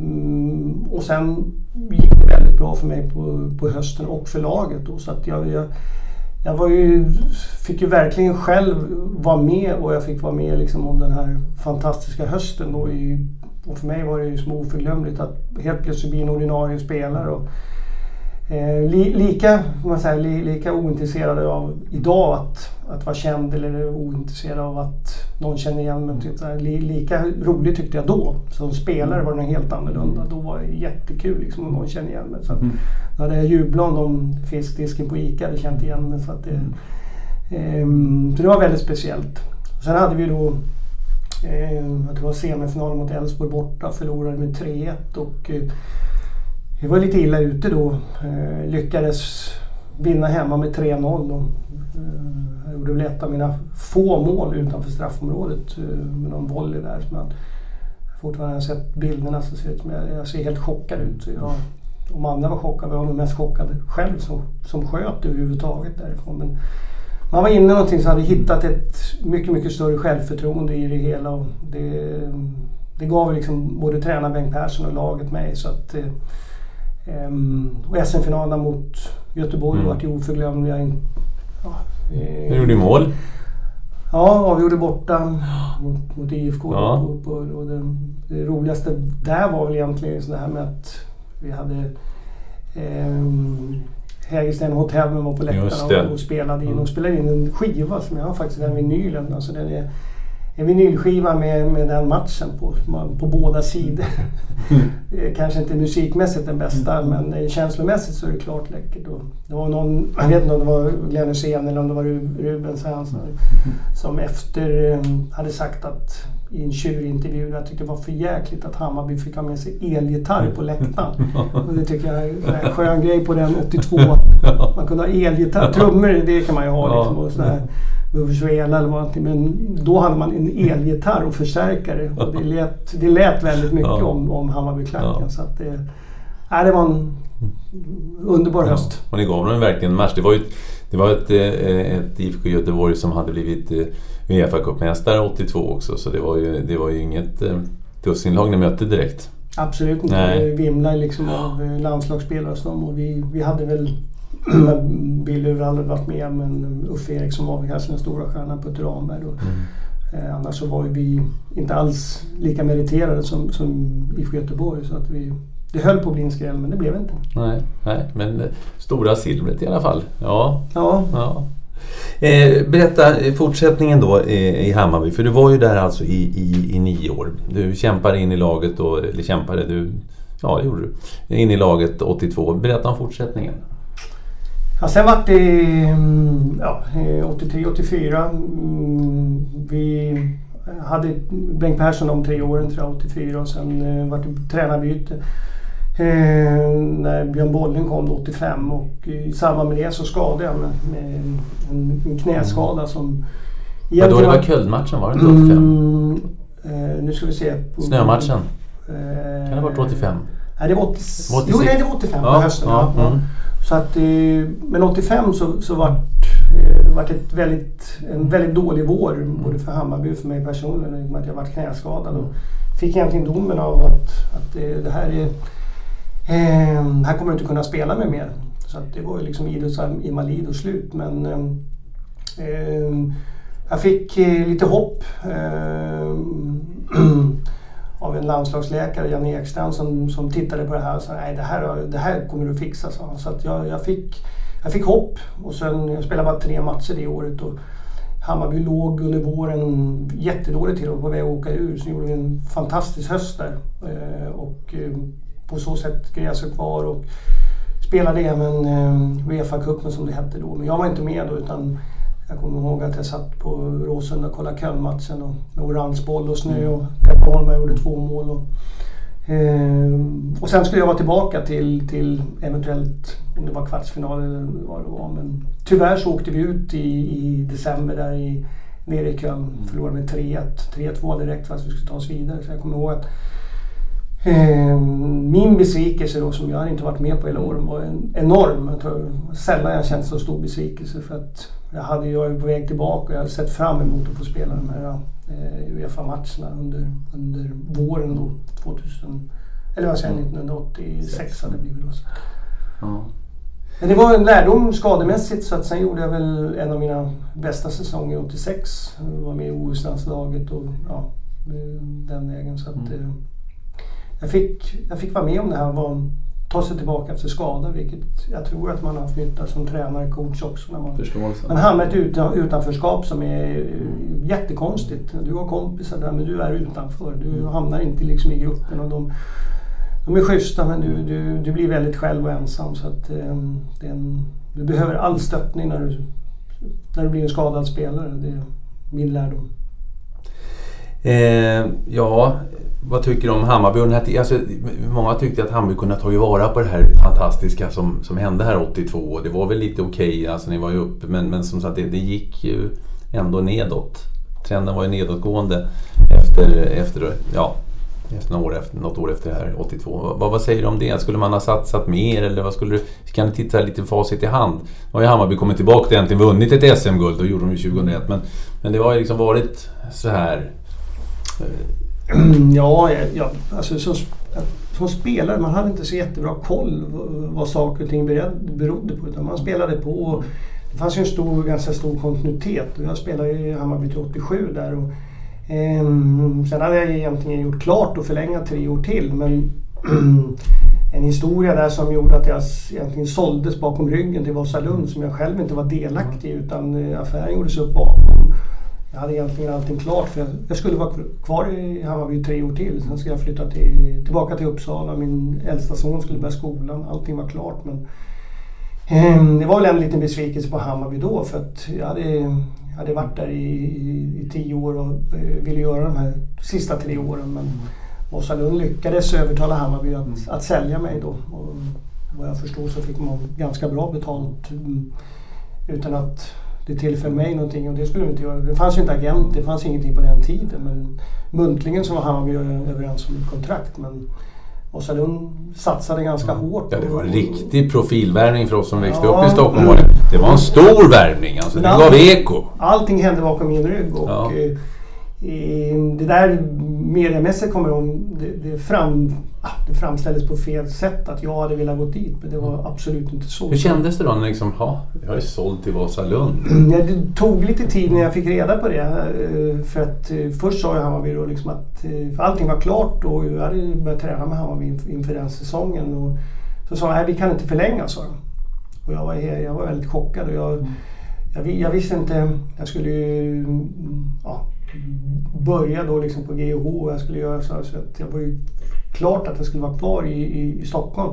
Mm, och sen gick det väldigt bra för mig på, på hösten och för laget då, så att jag, jag, jag var ju, fick ju verkligen själv vara med och jag fick vara med liksom om den här fantastiska hösten då i, och för mig var det ju som oförglömligt att helt plötsligt bli en ordinarie spelare och eh, li, lika, man säger, li, lika ointresserad av idag att, att vara känd eller ointresserad av att någon känner igen mig. Li, lika roligt tyckte jag då. Som spelare var det helt annorlunda. Då var det jättekul liksom, om någon känner igen mig. Så att, då hade jag jublat om fiskdisken på Ica hade känt igen mig. Så, att det, eh, så det var väldigt speciellt. Sen hade vi då eh, jag tror det var semifinalen mot Elfsborg borta. Förlorade med tre ett och eh, vi var lite illa ute då. Eh, lyckades vinna hemma med tre noll. Och, eh, jag gjorde väl ett av mina få mål utanför straffområdet eh, med någon volley där. Som jag fortfarande har sett bilderna så ser det ut som jag, jag ser helt chockad ut. Så jag, om andra var chockade var jag nog mest chockad själv som, som sköt överhuvudtaget därifrån. Men man var inne i någonting som hade hittat ett mycket, mycket större självförtroende i det hela. Och det, det gav liksom både tränaren Bengt Persson och laget mig. Så att, eh, och S M-finalen mot Göteborg mm. var ju oförglömliga. Ja, du gjorde mål? Ja, avgjorde borta mot, mot I F K. Ja. På, på, och det, det roligaste där var väl egentligen så det här med att vi hade eh, Hägersten Hotell var på läktarna och, och spelade in. Mm. Och spelade in en skiva som jag har faktiskt, den vinylen. Alltså den är en vinylskiva med, med den matchen på, på båda sidor. Mm. Kanske inte musikmässigt den bästa, mm. men känslomässigt så är det klart läckert. Och det var någon, jag vet inte om det var Glenn Hysén eller om det var Ruben Svensson mm. som efter um, hade sagt att i en tjurintervju jag tyckte det var för jäkligt att Hammarby fick ha med sig elgitarr på läktaren. Och det tycker jag är en skön grej på den åttiotvå. Man kunde ha elgitarr, trummor det kan man ju ha liksom, och sådär. Eller vad, men då hade man en elgitarr och förstärkare och det lät, det lät väldigt mycket ja. om, om Hammarby-klacken ja. Så att det, äh, det var en underbar ja. höst. Och det gav dem verkligen en match. Det var ju det var ett, ett I F K Göteborg som hade blivit UEFA-cupmästare åttiotvå också, så det var ju, det var ju inget dussinlag ni mötte direkt. Absolut inte. Nej. Vimla liksom av landslagsspelare som, och vi, vi hade väl Bill har aldrig varit med, men Uffe Eriksson var vi kanske den stora stjärnan på ett Ramberg. Mm. Eh, annars så var vi inte alls lika meriterade som, som I F K Göteborg, så att vi, det höll på att bli en skräll, men det blev inte. Nej, nej men stora silvret i alla fall. Ja. Ja. ja. Eh, berätta fortsättningen då eh, i Hammarby, för du var ju där alltså i, i, i nio år. Du kämpade in i laget då, eller kämpade du, ja det gjorde du, in i laget åttiotvå. Berätta om fortsättningen. Ja, sen var det ja, åttiotre åttiofyra. Vi hade Bengt Persson om tre åren, tror jag, åttiofyra, och sen var det tränarbyte eh, när Björn Bolling kom åttiofem, och i samband med det så skadade jag med, med en, en knäskada som... Ja, då det var Köldmatchen, var det inte åttiofem? Mm, eh, nu ska vi se. På, Snömatchen? Eh, kan det ha varit åttiofem? Nej, det var, åttio, jo, nej, det var åttiofem ja, på hösten. Ja, ja. Mm. Så att, men åttiofem så, så var varit ett väldigt, en väldigt dålig vår både för Hammarby och för mig personligen, att jag varit knäskadad och fick egentligen domen av att, att det, det här är eh, här kommer du inte kunna spela med mer. Så att det var ju liksom i Malid och slut, men eh, jag fick eh, lite hopp eh, av en landslagsläkare, Jan Ekstrand, som, som tittade på det här och sa nej, det här, det här kommer du fixa. Så, så att jag, jag, fick, jag fick hopp, och sen jag spelade bara tre matcher det året och Hammarby låg under våren jättedåligt till och på väg att åka ur, så gjorde vi en fantastisk höst där eh, och eh, på så sätt grejade sig kvar och spelade även eh, UEFA-cupen som det hette då, men jag var inte med då, utan jag kommer ihåg att jag satt på Råsunda och kollade Köln-matchen och med orange boll och snö och Peppa Holmberg gjorde två mål. Och, eh, och sen skulle jag vara tillbaka till, till eventuellt, om det var kvartsfinal eller vad det var. Men tyvärr så åkte vi ut i, i december där i, nere i Köln. Förlorade med tre ett. tre två direkt för att vi skulle ta oss vidare. Så jag kommer ihåg att eh, min besvikelse då, som jag inte varit med på hela åren, var en enorm. Jag tror sällan jag känt så stor besvikelse, för att jag hade jag på väg tillbaka och jag hade sett fram emot att få spela de här eh, UEFA-matcherna under, under våren då, tvåtusen, eller vad säger jag, nittonhundraåttiosex hade det blivit då. Ja. Men det var en lärdom skademässigt, så att sen gjorde jag väl en av mina bästa säsonger åttiosex. Jag var med i O S-landslaget och ja, den vägen. Så att, mm. eh, jag, fick, jag fick vara med om det här, var, ta sig tillbaka efter skada, vilket jag tror att man har haft nytta som tränare, coach också. När man, man hamnar i ett utan, utanförskap som är mm. jättekonstigt. Du har kompisar där, men du är utanför. Du hamnar inte liksom i gruppen och de, de är schyssta, men du, du, du blir väldigt själv och ensam. Så att, um, det är en, du behöver all stöttning när du, när du blir en skadad spelare. Det är min lärdom. Eh, ja, vad tycker du om Hammarby? Alltså, många tyckte att Hammarby kunde ta vara på det här fantastiska som, som hände här åttiotvå. Det var väl lite okej, okay, alltså ni var ju uppe, men, men som sagt det, det gick ju ändå nedåt. Trenden var ju nedåtgående efter, efter, ja, efter, några år efter något år efter det här åttiotvå. Vad, vad säger du om det? Skulle man ha satsat mer, eller vad skulle du, kan du titta lite facit i hand? Nu har ju Hammarby kommit tillbaka och äntligen vunnit ett S M-guld, och gjorde de ju tjugohundraett, men, men det har ju liksom varit så här. Ja, ja alltså som, som spelare, man hade inte så jättebra koll vad saker och ting berodde på, utan man spelade på och det fanns ju en stor, ganska stor kontinuitet. Jag spelade i Hammarby till åttiosju där och eh, sen hade jag egentligen gjort klart och förlänga tre år till, men en historia där som gjorde att jag egentligen såldes bakom ryggen till Vasalund, som jag själv inte var delaktig, utan affären gjordes upp bakom. Jag hade egentligen allting klart, för jag, jag skulle vara kvar i Hammarby tre år till. Sen skulle jag flytta till, tillbaka till Uppsala. Min äldsta son skulle börja skolan. Allting var klart, men eh, det var väl en liten besvikelse på Hammarby då, för att jag hade, jag hade varit där i, i, i tio år och eh, ville göra de här sista tre åren. Men Vasalund lyckades övertala Hammarby att, mm. att sälja mig då. Och vad jag förstår så fick man ganska bra betalt um, utan att det tillför mig någonting, och det skulle inte göra. Det fanns ju inte agent, det fanns ingenting på den tiden, men muntligen så var Hammarby överens om ett kontrakt, men Vasalund satsade ganska mm. hårt. Ja, det var en riktig profilvärvning för oss som växte ja, upp i Stockholm. Var det, det var en stor värvning, alltså det all, gav eko. Allting hände bakom min rygg, och ja. eh, det där mediemässigt kommer om det, det, fram, det framställdes på fel sätt att jag hade velat gå dit, men det var absolut inte så. Hur kändes det då när liksom, ja, jag är såld till Vasalund? Ja, det tog lite tid när jag fick reda på det, för att först sa jag Hammarby då liksom att för allting var klart och jag hade börjat träna med Hammarby inför den säsongen, och så sa jag, nej, vi kan inte förlänga, så. Och jag var, jag var väldigt chockad, och jag, jag, jag visste inte, jag skulle ju ja, börja då liksom på G H och jag skulle göra så, så att jag var ju klart att jag skulle vara kvar i, i, i Stockholm.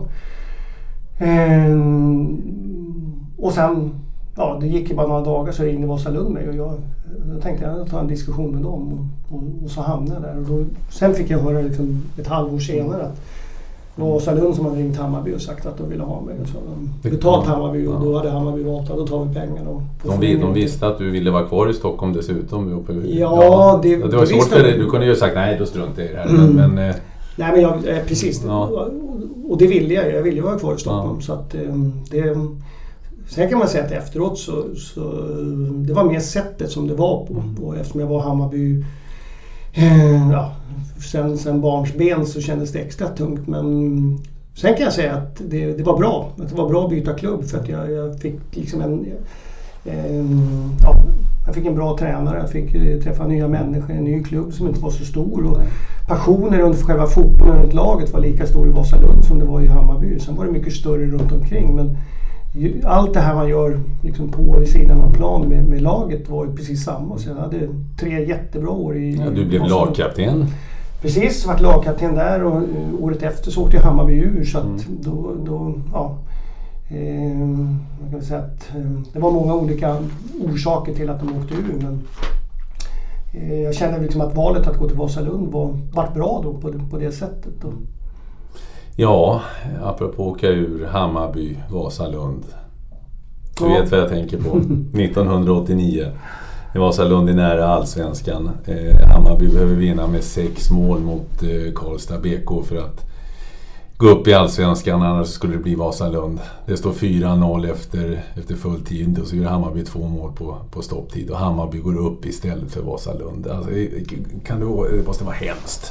Ehm, och sen, ja, det gick ju bara några dagar så ringde Vasalund mig, och jag, jag tänkte jag ta en diskussion med dem, och, och, och så hamnade jag där. Och då, sen fick jag höra liksom ett halvår senare att det var Vasalund som hade ringt Hammarby och sagt att de ville ha mig. Så de betalt Hammarby, och då hade Hammarby valt att då tar vi pengar. Och de, de visste att du ville vara kvar i Stockholm dessutom. Ja, ja det, det var svårt för dig. Du kunde ju ha sagt nej, då struntar jag i det här. Mm. Men, men, nej, men jag, precis. Ja. Och det ville jag. Jag ville vara kvar i Stockholm. Ja. Så att det, sen kan man säga att efteråt så, så det var mer sättet som det var på. Och eftersom jag var Hammarby eh, ja, sen, sen barnsben så kändes det extra tungt. Men sen kan jag säga att det, det var bra. Att det var bra att byta klubb för att jag, jag fick liksom en... Eh, ja, jag fick en bra tränare, jag fick träffa nya människor, en ny klubb som inte var så stor. Och passionen under själva fotbollen runt laget var lika stor i Vasalund som det var i Hammarby. Sen var det mycket större runt omkring. Men ju, allt det här man gör liksom på i sidan av plan med, med laget var ju precis samma. Så jag hade tre jättebra år i... Ja, du blev Vasalund. Lagkapten. Precis, varit lagkapten där och uh, året efter så åkte jag Hammarby ur. Så att mm. då, då, ja... Eh, man kan säga att eh, det var många olika orsaker till att de åkte ur, men eh, jag kände liksom att valet att gå till Vasalund var vart bra då på, på det sättet då. Ja, apropå åka ur Hammarby, Vasalund. Du ja. vet vad jag tänker på. nittonhundraåttionio i Vasalund i nära allsvenskan. eh, Hammarby behöver vinna med sex mål mot eh, Karlstad B K för att gå upp i allsvenskan, annars skulle det bli Vasalund. Det står fyra noll efter, efter full tid och så gör Hammarby två mål på, på stopptid och Hammarby går upp istället för Vasalund. Alltså, kan det, det måste vara hemskt.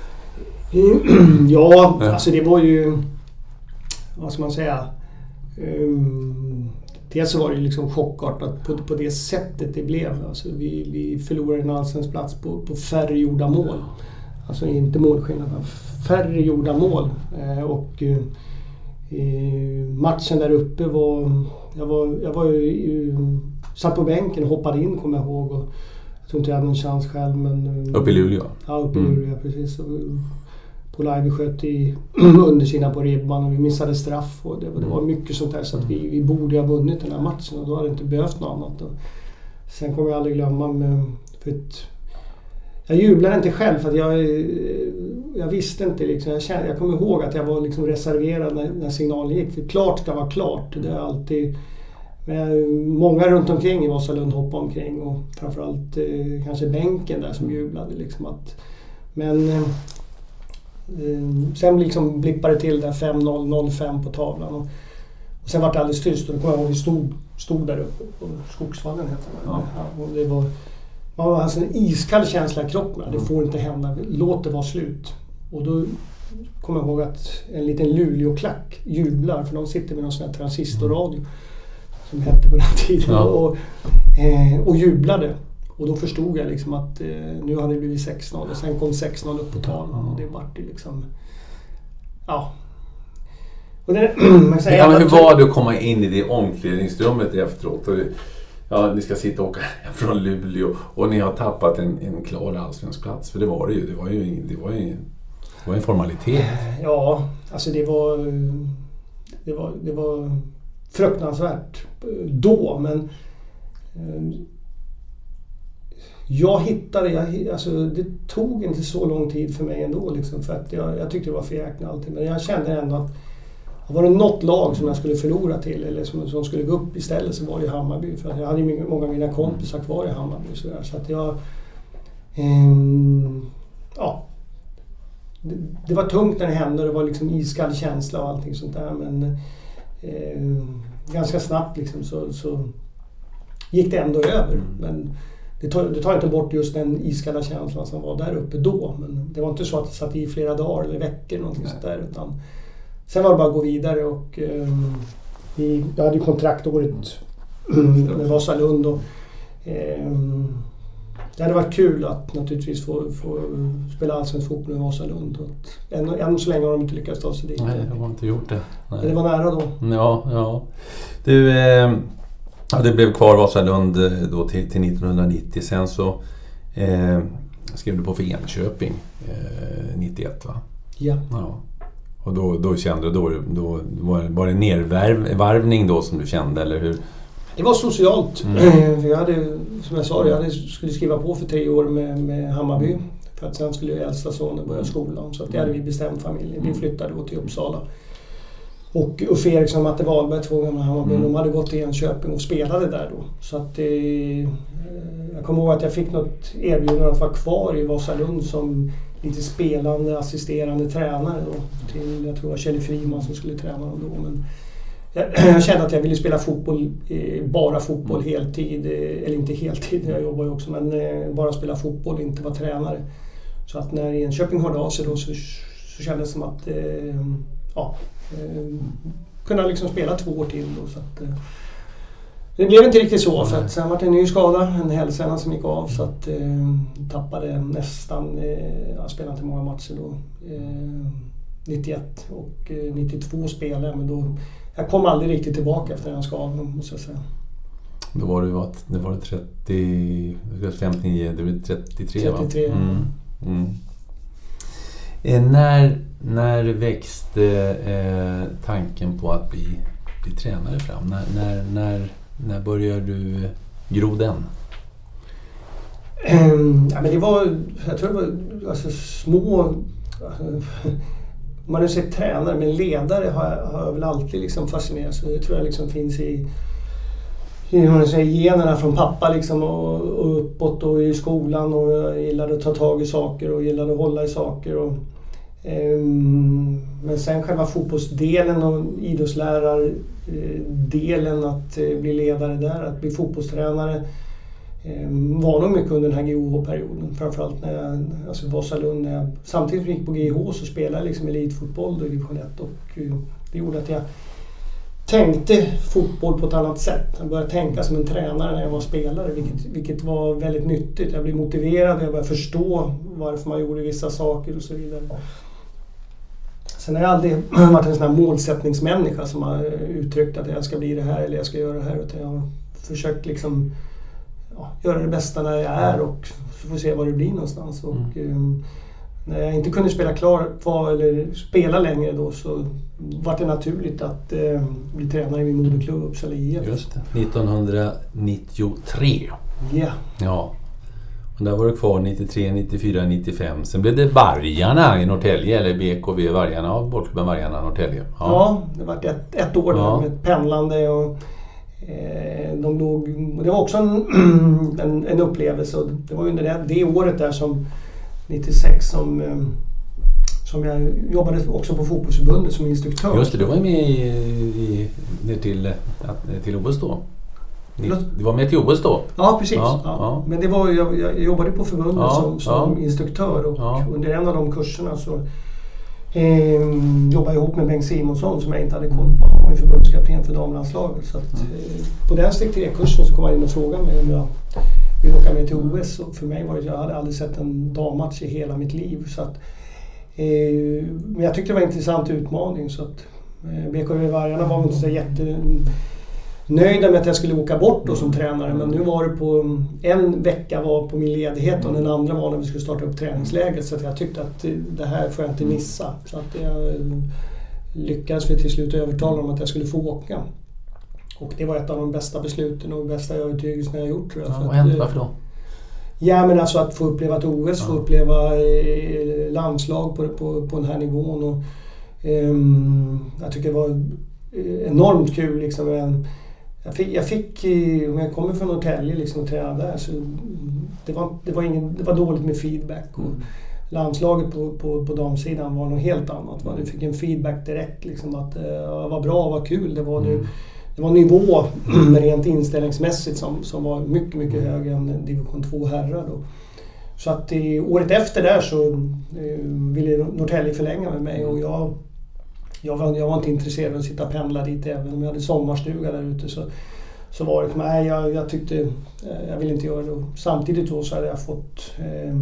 Ja, alltså det var ju, vad ska man säga, um, dels så var det liksom chockartat på, på det sättet det blev. Alltså vi, vi förlorade en allsvensk plats på, på färre gjorda mål. Alltså inte målskillnad, färre gjorda mål. Eh, och eh, matchen där uppe var... Jag var, jag var ju, satt på bänken och hoppade in, kommer jag ihåg. Och jag tror inte jag hade någon chans själv. Men, upp i Luleå? Ja, upp i mm. Luleå, precis. Och, på live sköt i undersidan på ribban och vi missade straff. Och det, det var mycket sånt där så att vi, vi borde ha vunnit den här matchen och då hade det inte behövt något annat. Och sen kommer jag aldrig glömma med... För ett, jag jublade inte själv för att jag, jag visste inte. Liksom, jag, kände, jag kommer ihåg att jag var liksom reserverad när, när signalen gick. För klart ska vara klart. Det är alltid, många runt omkring i Vasalund hoppade omkring. Och framförallt eh, kanske bänken där som jublade. Liksom att, men eh, sen liksom blippade det till där fem noll noll fem på tavlan. Och, och sen var det alldeles tyst. Och då kommer jag ihåg vi stod, stod där uppe på Skogsvallen. Heter det. Ja. Ja, och det var... Man har alltså en iskall känsla i kroppen. Det får inte hända. Låt det vara slut. Och då kommer jag ihåg att en liten Luleå-klack jublar. För de sitter med någon sån här transistorradio. Som hette på den tiden. Ja. Och, eh, och jublade. Och då förstod jag liksom att eh, nu har det blivit sex noll. Och sen kom sex noll upp på tavlan. Och det var det liksom... Ja. Och det, man säger ja, men hur var det att komma in i det omklädningsrummet efteråt? Och ja, ni ska sitta och åka från Luleå och ni har tappat en, en klar allsvensk plats. För det var det ju. Det var ju, det var ju det var en formalitet. Ja, alltså det var, det var, det var fruktansvärt då. Men eh, jag hittade, jag, alltså det tog inte så lång tid för mig ändå. Liksom, för att jag, jag tyckte det var för jäkla allting. Men jag kände ändå att var det något lag som jag skulle förlora till eller som, som skulle gå upp istället så var det Hammarby. För jag hade ju många av mina kompisar kvar i Hammarby. Så, där, så att jag... Eh, ja. Det, det var tungt när det hände. Det var liksom iskall känsla och allting sånt där. Men eh, ganska snabbt liksom så, så gick det ändå över. Men det tar, det tar inte bort just den iskalla känslan som var där uppe då. Men det var inte så att det satt i flera dagar eller veckor eller någonting sånt där. Utan sen var det bara att gå vidare och eh, vi, jag hade ju kontrakt året med Vasalund och eh, det hade varit kul att naturligtvis få, få spela allsvensk fotboll med Vasalund. Än, än så länge har de inte lyckats ta sig dit. Nej, de har inte gjort det. Nej. Det var nära då. Ja, ja. Du, eh, ja, det blev kvar Vasalund då till, till nittonhundranittio. Sen så eh, skrev du på för Enköping eh, nittioett, va? Ja. Ja. Och då, då kände du, då, då var, var det nervarvning då som du kände, eller hur? Det var socialt. Mm. För jag hade, som jag sa, jag hade, skulle skriva på för tre år med, med Hammarby. För att sen skulle jag äldsta sonen börja skolan. Så att det hade vi bestämt familjen. Vi flyttade då till Uppsala. Och Uffe Eriksson och Matte Wahlberg, två gamla Hammarby, mm. de hade gått till Enköping och spelade där då. Så att eh, jag kommer ihåg att jag fick något erbjudande att vara kvar i Vasalund som lite spelande, assisterande tränare då. Till, jag tror det var Kjell Friman som skulle träna dem då. Men jag, jag kände att jag ville spela fotboll, eh, bara fotboll heltid. Eh, eller inte heltid, jag jobbar ju också, men eh, bara spela fotboll, inte vara tränare. Så att när Enköping hörde av sig då så, så kändes det som att eh, ja, eh, kunna liksom spela två år till då, så att eh, det blev inte riktigt så, för att sen var det en ny skada, en hälsena som gick av, så att eh, tappade nästan, eh, jag spelade inte många matcher då, eh, nittioett och eh, nittiotvå spelade, men då, jag kom aldrig riktigt tillbaka efter den skadan, måste jag säga. Då var du, det var trettio, femtionio, det blev trettiotre, trettiotre va? Mm. Mm. Eh, när, när växte eh, tanken på att bli, bli tränare fram? När, när, när, när började du gro den? Um, ja, men det var, jag tror det var alltså, små, alltså, man har ju sett tränare, men ledare har, har jag väl alltid liksom fascinerats. Så det tror jag liksom finns i, i man säger, generna från pappa liksom, och, och uppåt och i skolan, och jag gillade att ta tag i saker och gillade att hålla i saker. Och, um, men sen själva fotbollsdelen och idrottslärardelen, att uh, bli ledare där, att bli fotbollstränare, um, var nog mycket under den här G O H-perioden. Framförallt när jag, alltså Vasalund, när jag samtidigt gick på G I H så spelade jag liksom elitfotboll då i division ett, och uh, det gjorde att jag tänkte fotboll på ett annat sätt. Jag började tänka som en tränare när jag var spelare, vilket, vilket var väldigt nyttigt. Jag blev motiverad, jag började förstå varför man gjorde vissa saker och så vidare. Sen har jag aldrig varit en sån här målsättningsmänniska som har uttryckt att jag ska bli det här eller jag ska göra det här, utan jag har försökt liksom, ja, göra det bästa när jag är, och så får vi se var det blir någonstans. Och, mm. um, när jag inte kunde spela klar kvar eller spela längre då, så var det naturligt att eh, bli tränare i min moderklubb Uppsala I F. Just det, nittonhundranittiotre. Yeah. Ja. Och där var det kvar nittiotre, nittiofyra, nittiofem. Sen blev det Vargarna i Norrtälje, eller B K V Vargarna, av bollklubben Vargarna Norrtälje. Ja. ja, det var ett, ett år där, ja, med ett pendlande, och eh, de låg, och det var också en, en, en upplevelse. Och det var under det, det året där som nittiosex som, som jag jobbade också på fotbollsförbundet som instruktör. Just det, du var med i, i, ner till, till O S då. Du var med till O S då? Ja, precis. Ja, ja. Ja. Men det var, jag, jag jobbade på förbundet ja, som, som ja. instruktör, och ja. under en av de kurserna så eh, jobbade jag ihop med Bengt Simonsson som jag inte hade koll på. Han var ju förbundskapten för damlandslaget. Så att, mm. eh, på den steg tre kursen så kom han in och frågade mig om jag vill åka med till O S, och för mig var det, jag hade aldrig sett en dammatch i hela mitt liv, så att, eh, men jag tyckte det var en intressant utmaning, så att eh, B K V Vargarna var inte så jättenöjda med att jag skulle åka bort då som tränare, men nu var det på en vecka var på min ledighet och den andra var när vi skulle starta upp träningsläget, så att jag tyckte att det här får jag inte missa, så att jag lyckades för till slut övertala dem att jag skulle få åka. Och det var ett av de bästa besluten och bästa övertygelserna jag gjort, tror jag. Ja, vad hände? Varför då? Ja, men alltså att få uppleva ett O S, ja. få uppleva eh, landslag på, på, på den här nivån. Och, eh, jag tycker det var enormt kul. Liksom. Jag, jag fick, jag fick om jag kommer från Norrtälje liksom, och tränade där, så det var, det, var ingen, det var dåligt med feedback. Och mm. landslaget på, på, på damsidan var något helt annat. Man fick en feedback direkt, liksom, att det var bra, vad kul. Det var mm. nu. Det var en nivå rent inställningsmässigt som, som var mycket, mycket högre än division två herrar då. Så att i, året efter där så eh, ville Norrtälje förlänga med mig, och jag, jag, var, jag var inte intresserad av att sitta och pendla dit, även om jag hade sommarstuga där ute, så, så var det, nej jag, jag tyckte, eh, jag ville inte göra det. Och samtidigt då så hade jag fått eh,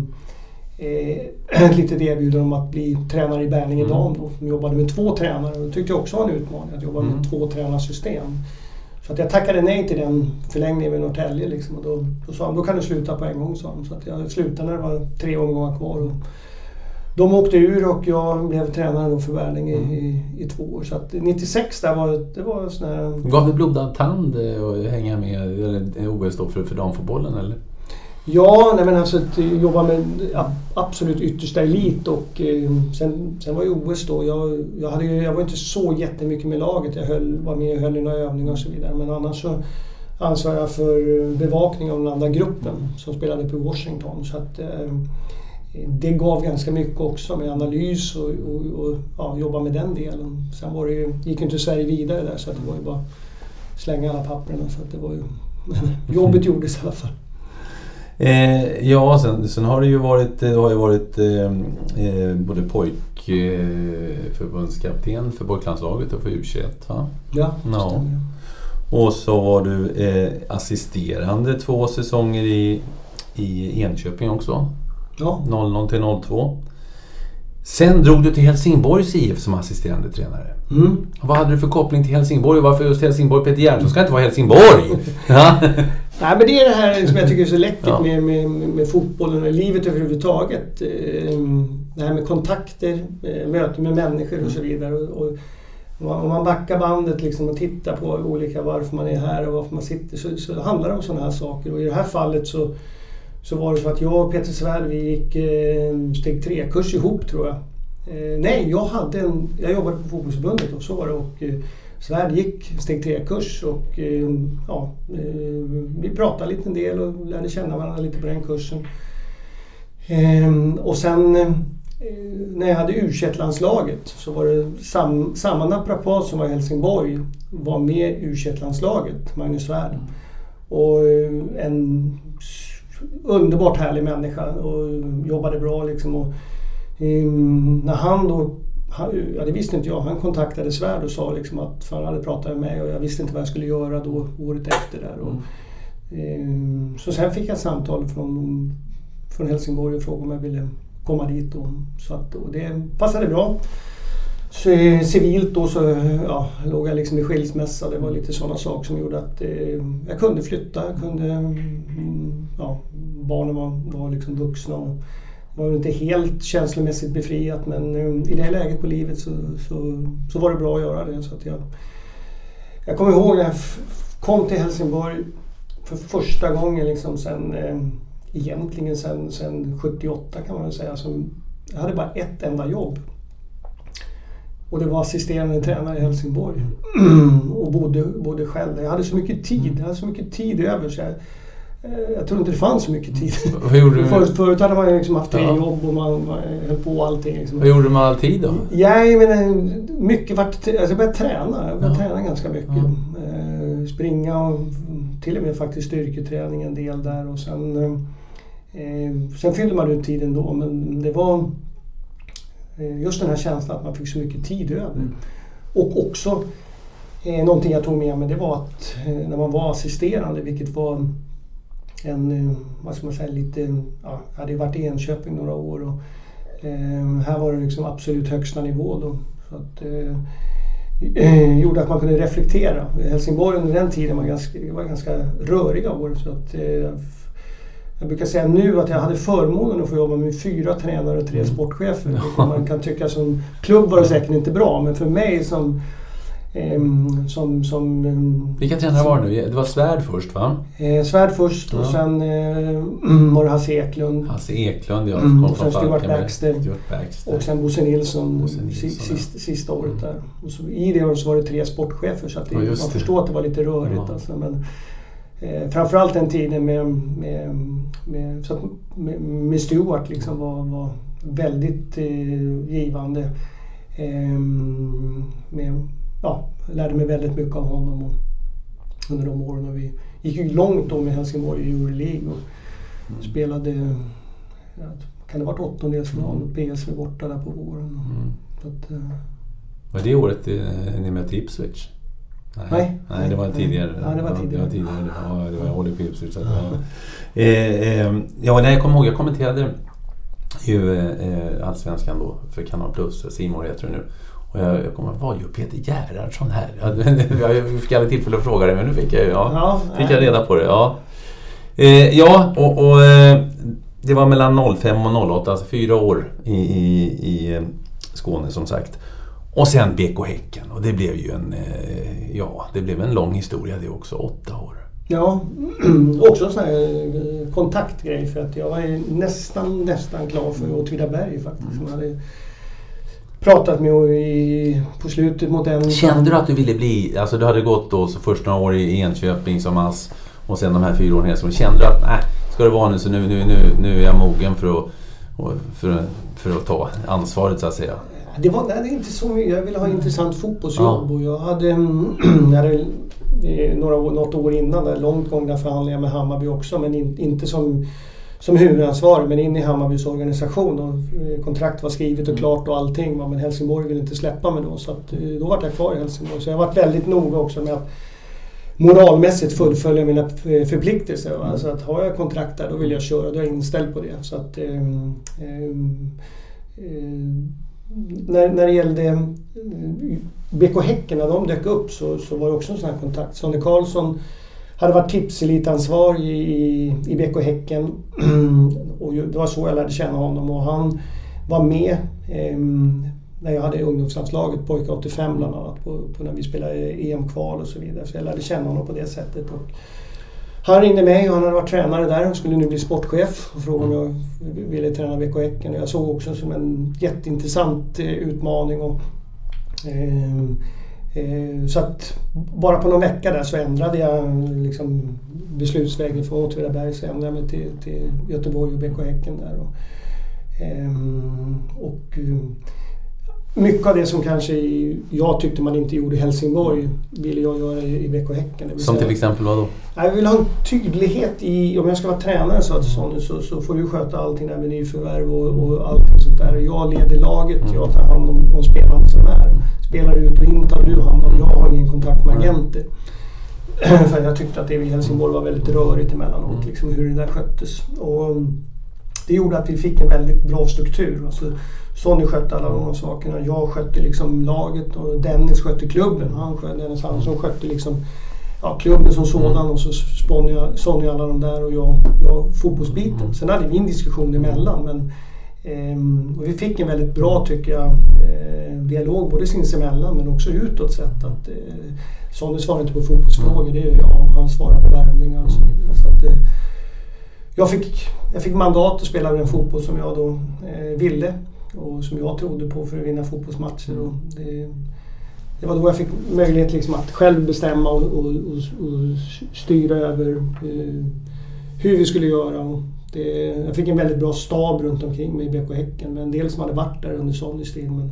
eh, ett litet erbjudande om att bli tränare i Bärninge mm. dam då, som jobbade med två tränare, och det tyckte jag också var en utmaning att jobba mm. med två tränarsystem. Så att jag tackade nej till den förlängningen med Norrtälje liksom, och då, då sa han, då kan du sluta på en gång, så, så att jag slutade när det var tre omgångar kvar, och de åkte ur och jag blev tränare då för Bärninge mm. i, i två år. Så att nittiosex där var det var sån här... Gav det blodad tand att hänga med eller O S då för, för damfotbollen, eller? Ja, nej men alltså att jobba med absolut yttersta elit, och eh, sen, sen var ju O S då, jag, jag, hade, jag var inte så jättemycket med laget, jag höll, var med och höll i några övningar och så vidare, men annars så ansvarade jag för bevakning av den andra gruppen som spelade på Washington, så att eh, det gav ganska mycket också med analys och, och, och ja, jobba med den delen. Sen var det ju, gick ju inte Sverige vidare där, så att det var ju bara slänga alla papperna, så att det var ju jobbet gjordes i alla fall. Eh, ja, sen, sen har det ju varit, det har ju varit eh, både pojk eh, förbundskapten för pojklandslaget och för U tjugoett, va? Ja, ja. Och så var du eh, assisterande två säsonger i, i Enköping också. Ja. noll noll till noll två. Sen drog du till Helsingborgs I F som assisterande tränare. Mm. Vad hade du för koppling till Helsingborg? Varför just Helsingborg? Peter Järnsson ska inte vara Helsingborg! Ja. Nej, men det är det här som jag tycker är så läckert ja. med, med, med fotbollen och livet överhuvudtaget. Det här med kontakter, möten med människor och så vidare. Och, och om man backar bandet liksom och tittar på olika varför man är här och varför man sitter, så, så handlar det om sådana här saker. Och i det här fallet så, så var det så att jag och Peter Svärd, vi gick eh, steg tre-kurs ihop, tror jag. Eh, nej, jag hade en, jag jobbade på fotbollsförbundet och så var det, och eh, Svärd gick steg tre-kurs och eh, ja, eh, vi pratade lite en del och lärde känna varandra lite på den kursen. Eh, och sen eh, när jag hade U tjugoett-landslaget så var det sam, samma naprapat som var i Helsingborg var med i U tjugoett-landslaget, Magnus Svärd. Och eh, en underbart härlig människa och jobbade bra liksom. Och, um, när han då, han, ja, det visste inte jag, han kontaktade Svärd och sa liksom att, för han hade pratat med mig och jag visste inte vad jag skulle göra då året efter där. Och, um, så sen fick jag ett samtal från, från Helsingborg och frågade om jag ville komma dit och, så att, och det passade bra. Så civilt då så ja, låg jag liksom i skilsmässa. Det var lite sådana saker som gjorde att eh, jag kunde flytta. Jag kunde, mm, ja, barnen var, var liksom vuxna och var inte helt känslomässigt befriat, men eh, i det läget på livet så, så, så var det bra att göra det. Så att jag, jag kommer ihåg när jag f- kom till Helsingborg för första gången liksom sen, eh, egentligen sen, sen sjuttioåtta kan man väl säga. Så jag hade bara ett enda jobb. Och det var assisterande tränare i Helsingborg. Mm. Och bodde, bodde själv. Jag hade så mycket tid. Jag hade så mycket tid över. Så jag, jag tror inte det fanns så mycket tid. Vad gjorde du? Förut, förut hade man liksom haft tre ja. jobb och man, man höll på allting. Liksom. Vad gjorde du med all tid då? Ja, jag menar, mycket vart, alltså jag började träna. Jag började ja. träna ganska mycket. Ja. Springa och till och med faktiskt styrketräning en del där. Och sen, eh, sen fyllde man ut tiden då. Men det var just den här känslan att man fick så mycket tid över. Mm. Och också eh, någonting jag tog med mig, det var att eh, när man var assisterande, vilket var en, eh, vad ska man säga, lite, ja, jag hade varit i Enköping några år och eh, här var det liksom absolut högsta nivå då. Så att eh, eh, gjorde att man kunde reflektera. Helsingborg under den tiden var ganska, var ganska röriga år, så att eh, jag brukar säga nu att jag hade förmånen att få jobba med fyra tränare och tre sportchefer. Ja. Man kan tycka som klubb var det säkert inte bra, men för mig som... Eh, som, som Vilka tränare var det nu? Det var Svärd först, va? Eh, Svärd först och ja. sen eh, var det Hasse Eklund. Hasse Eklund, ja. Mm, och sen Stuart Baxter. Baxter. Och sen Bosse Nilsson, Bosse Nilsson sista, ja. sista året mm. där. Och så, i det året så var det tre sportchefer, så att det, ja, man förstår att det var lite rörigt. Ja. Alltså, men, Eh, framförallt den tiden med, med, med, så att, med, med Stuart liksom var, var väldigt eh, givande. Eh, med, ja, jag lärde mig väldigt mycket av honom och, under de åren. Och vi gick ju långt då med Helsingborg i Euroleague och mm. spelade, ja, kan det ha varit åttondelsfinal mm. P S V borta där på våren. Mm. Så att, eh, var det året eh, ni mötte Ipswich? Nej, nej, nej, det var tidigare. Ja, det var tidigare. Ja, det var tidigare. Ja, det var jag håller på Ipswich. Så ja. Eh, eh, ja, nej, jag kommer ihåg, jag kommenterade ju eh, Allsvenskan då för Kanal Plus, Simon heter det nu. Och jag, jag kommer ihåg, vad gör Peter Gerhardsson här? Jag, jag fick aldrig tillfälle att fråga det, men nu fick jag, ja, ja, fick jag reda på det. Ja, eh, ja och, och eh, det var mellan noll fem och noll åtta, alltså fyra år i, i, i Skåne som sagt. Och sen B K Häcken, och det blev ju en, eh, ja, det blev en lång historia det också, åtta år. Ja, också en sån här kontaktgrej, för att jag var nästan, nästan klar för Åtvidaberg faktiskt. Mm. Jag hade pratat med i, på slutet mot en... Kände du att du ville bli, alltså du hade gått då så först några år i Enköping som ass och sen de här fyra åren här, så kände du att nej, ska det vara nu så nu, nu, nu, nu är jag mogen för att och för, för att ta ansvaret så att säga? Det var nej, det är inte så mycket. Jag ville ha intressant fotbollsjobb. Ja. Och jag hade, jag hade några, något år innan där, långt gångna förhandlingar med Hammarby också, men in, inte som, som huvudansvarig, men in i Hammarbys organisation. Och kontrakt var skrivet och klart och allting, men Helsingborg ville inte släppa mig då, så att, då var jag kvar i Helsingborg. Så jag har varit väldigt noga också med att moralmässigt fullfölja mina förpliktelser. Mm. Alltså att har jag kontrakt där, då vill jag köra, då är jag inställd på det. Så att eh, eh, eh, När, när det gällde B K Häcken, när de dök upp så, så var det också en sån här kontakt. Sonny Karlsson hade varit tipselitansvarig i, i B K Häcken och det var så jag lärde känna honom, och han var med eh, när jag hade ungdomslandslaget, pojkar åttiofem bland annat, på, på när vi spelade E M-kval och så vidare. Så jag lärde känna honom på det sättet. Och han ringde mig och han hade varit tränare där. Han skulle nu bli sportchef och frågade om jag ville träna B K Häcken. Jag såg också som en jätteintressant utmaning. Och, eh, eh, så att bara på någon vecka där så ändrade jag liksom beslutsvägen från Åtvidaberg, så ändrade jag mig till, till Göteborg och B K Häcken där. Och, eh, och mycket av det som kanske jag tyckte man inte gjorde i Helsingborg ville jag göra i B K Häcken. Som till exempel vad då? Jag vill ha en tydlighet i, om jag ska vara tränare så, så, så, så får du sköta allting där med nyförvärv och, och allting sånt där. Jag leder laget, jag tar hand om, om spelarna som är. Spelar ut och in tar du hand om, jag har ingen kontakt med agenter. För jag tyckte att det i Helsingborg var väldigt rörigt emellanåt, liksom hur det där sköttes. Och det gjorde att vi fick en väldigt bra struktur. Alltså, Sonny skötte alla de sakerna. Jag skötte liksom laget och Dennis skötte klubben. Han skötte, Dennis Hansson skötte liksom, ja, klubben som sådan, och så Sonny alla de där och jag, jag fotbollsbiten. Sen hade vi en diskussion emellan, men eh, och vi fick en väldigt bra, tycker jag, eh, dialog både sinsemellan men också utåt sett. Att eh, Sonny svarar inte på fotbollsfrågor, det är jag. Han svarar på värvningar och så vidare. Så att, eh, jag, fick, jag fick mandat att spela den fotboll som jag då eh, ville och som jag trodde på för att vinna fotbollsmatcher. Och det, det var då jag fick möjlighet liksom att själv bestämma och, och, och, och styra över eh, hur vi skulle göra. Och det, jag fick en väldigt bra stab runt omkring mig i B K Häcken, med en del som hade varit där under Sonnys tid, men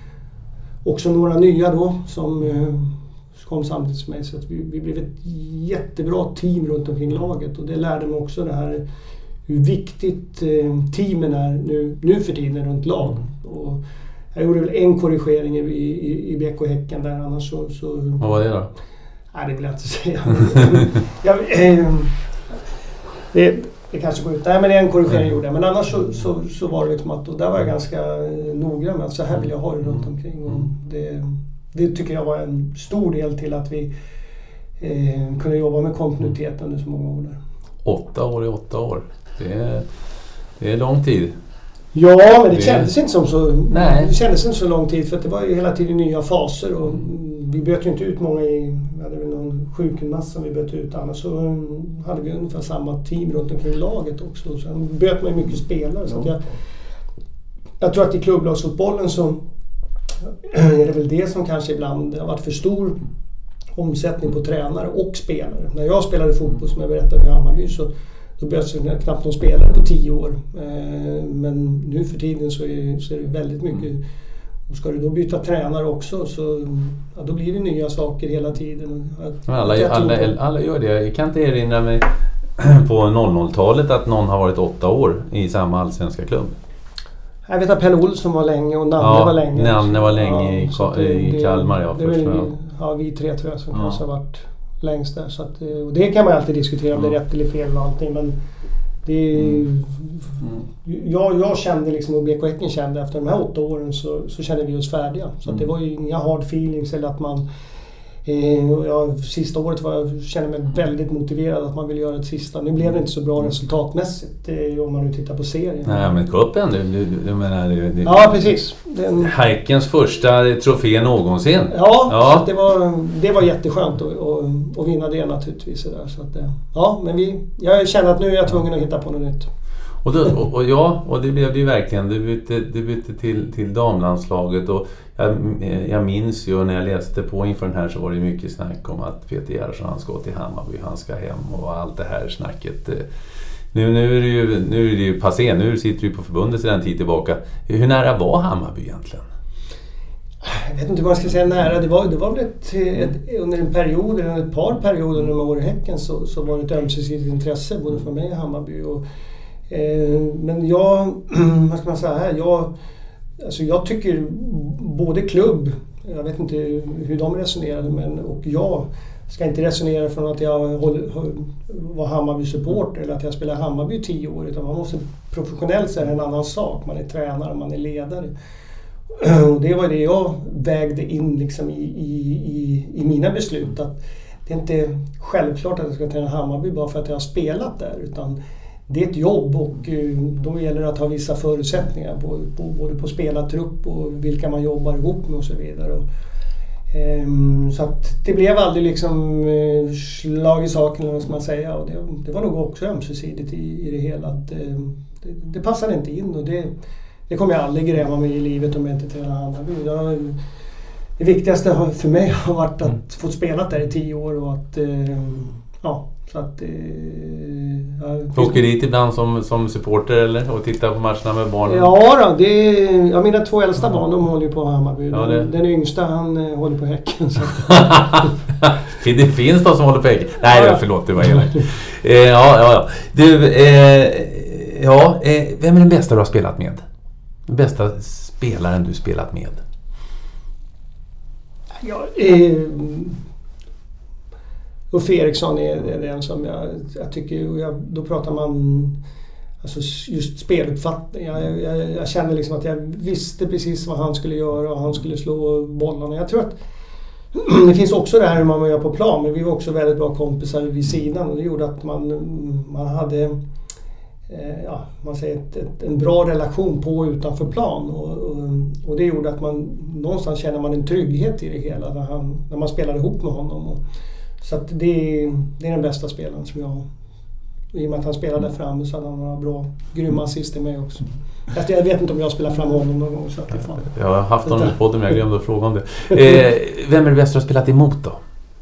också några nya då som eh, kom samtidigt med mig, så att vi, vi blev ett jättebra team runt omkring laget, och det lärde mig också det här hur viktigt eh, teamen är nu, nu för tiden runt lag. Och jag gjorde väl en korrigering i, i, i B K Häcken där, annars så... så vad var det då? Nej, det vill jag inte säga. jag, eh, det, det kanske går ut. Nej, men en korrigering gjorde jag. Men annars så, så, så var det liksom att, och där var jag ganska noggrann med att så här vill jag ha det runt omkring. Och det, det tycker jag var en stor del till att vi eh, kunde jobba med kontinuitet under så många år där. Åtta år i åtta år. Det är, det är lång tid. Ja, men det, det kändes inte som så, nej. Det kändes inte så lång tid, för att det var ju hela tiden nya faser, och vi bytte ju inte ut många i, vi hade väl någon sjukgymnast som vi bytte ut, annars så hade vi ungefär samma team runt omkring laget också. Sen bytte man ju mycket spelare, så att jag, jag tror att i klubblagsfotbollen så är det väl det som kanske ibland har varit för stor omsättning på tränare och spelare. När jag spelade fotboll, som jag berättade i Hammarby, så då behövs det knappt någon spelare på tio år. Men nu för tiden så är, så är det väldigt mycket. Och ska du då byta tränare också, så ja, då blir det nya saker hela tiden. Alla, alla, alla gör det. Jag kan inte erinra mig på noll noll-talet att någon har varit åtta år i samma allsvenska klubb. Jag vet att Pelle Olsson var länge och Nanne ja, var länge. Nanne var länge ja, i, i Kalmar. Ja, det, det först, vi, ja. ja, vi tre tror jag som ja. kanske har varit längst där. Så att, och det kan man alltid diskutera om ja. det är rätt eller fel och allting. Men det, mm. jag, jag kände liksom, och B K Häcken kände efter de här åtta åren så, så kände vi oss färdiga. Så mm. att det var ju inga hard feelings eller att man... Eh, jag, sista året var jag kände mig väldigt motiverad att man vill göra ett sista. Nu blev det inte så bra resultatmässigt eh, om man nu tittar på serien. Nej, men cupen, du, du, du menar... Det, det, ja, precis. Den, Häckens första trofé någonsin. Ja, ja. Så det, var, det var jätteskönt att, att, att vinna det naturligtvis. Där, så att, ja, men vi, jag känner att nu är jag tvungen att hitta på något nytt. Och, då, och, och ja, och det blev det ju verkligen. Du bytte, du bytte till, till damlandslaget, och jag, jag minns ju när jag läste på inför den här, så var det mycket snack om att Peter Gerhardsson, han ska till Hammarby, han ska hem och allt det här snacket Nu, nu, är det ju, nu är det ju passé, nu sitter du på förbundet sedan en tid tillbaka. Hur nära var Hammarby egentligen? Jag vet inte vad man ska säga nära. Det var, det var väl ett, ett, under en period, eller ett par perioder under de år i Häcken så, så var det ett ömsesidigt intresse både för mig och Hammarby. Och, eh, men jag, vad ska man säga här, jag, alltså jag tycker både klubb, jag vet inte hur de resonerade, men och jag ska inte resonera från att jag håller, var Hammarby-support eller att jag spelar Hammarby i tio år, utan man måste professionellt säga en annan sak. Man är tränare, man är ledare. Och det var det jag vägde in liksom i, i, i, i mina beslut. Att det är inte självklart att jag ska träna Hammarby bara för att jag har spelat där, utan det är ett jobb och då gäller det att ha vissa förutsättningar på, på, både på spelartrupp och vilka man jobbar ihop med och så vidare. Och, um, så att det blev aldrig liksom uh, slag i saken, eller vad ska man säga, och det, det var nog också ömsesidigt i, i det hela. Att, uh, det, det passade inte in och det Det kommer jag aldrig gräva mig i livet om jag inte tränar Hammarby. Jag, det viktigaste för mig har varit att mm. få spela där i tio år och att eh, ja, så att eh, du åker dit ibland som, som supporter eller och tittar på matcherna med barnen? Ja då, det är, ja, mina två äldsta barn, de håller ju på Hammarby. Ja, det... Den yngsta, han eh, håller på Häcken. Så. Det finns de som håller på Häcken. Nej, ja. Förlåt, det var elakt. eh, ja, ja, ja. Du, eh, ja, eh, vem är den bästa du har spelat med? Den bästa spelaren du spelat med? Ja, eh, Uffe Eriksson är, är den som jag, jag tycker, jag, då pratar man alltså just speluppfattning. Jag, jag, jag kände liksom att jag visste precis vad han skulle göra och han skulle slå bollarna. Jag tror att det finns också det här hur man gör på plan, men vi var också väldigt bra kompisar vid sidan och det gjorde att man, man hade ja, man säger ett, ett, en bra relation på och utanför plan och, och, och det gjorde att man någonstans känner man en trygghet i det hela när, han, när man spelar ihop med honom och, så att det, det är den bästa spelaren som jag, i och med att han spelade där framme så hade han några bra grymma assist i mig också. Jag vet inte om jag spelar fram honom någon gång så att det fan. Jag har haft honom i podden men jag glömde att fråga om det. Eh, vem är det bästa du har spelat emot då?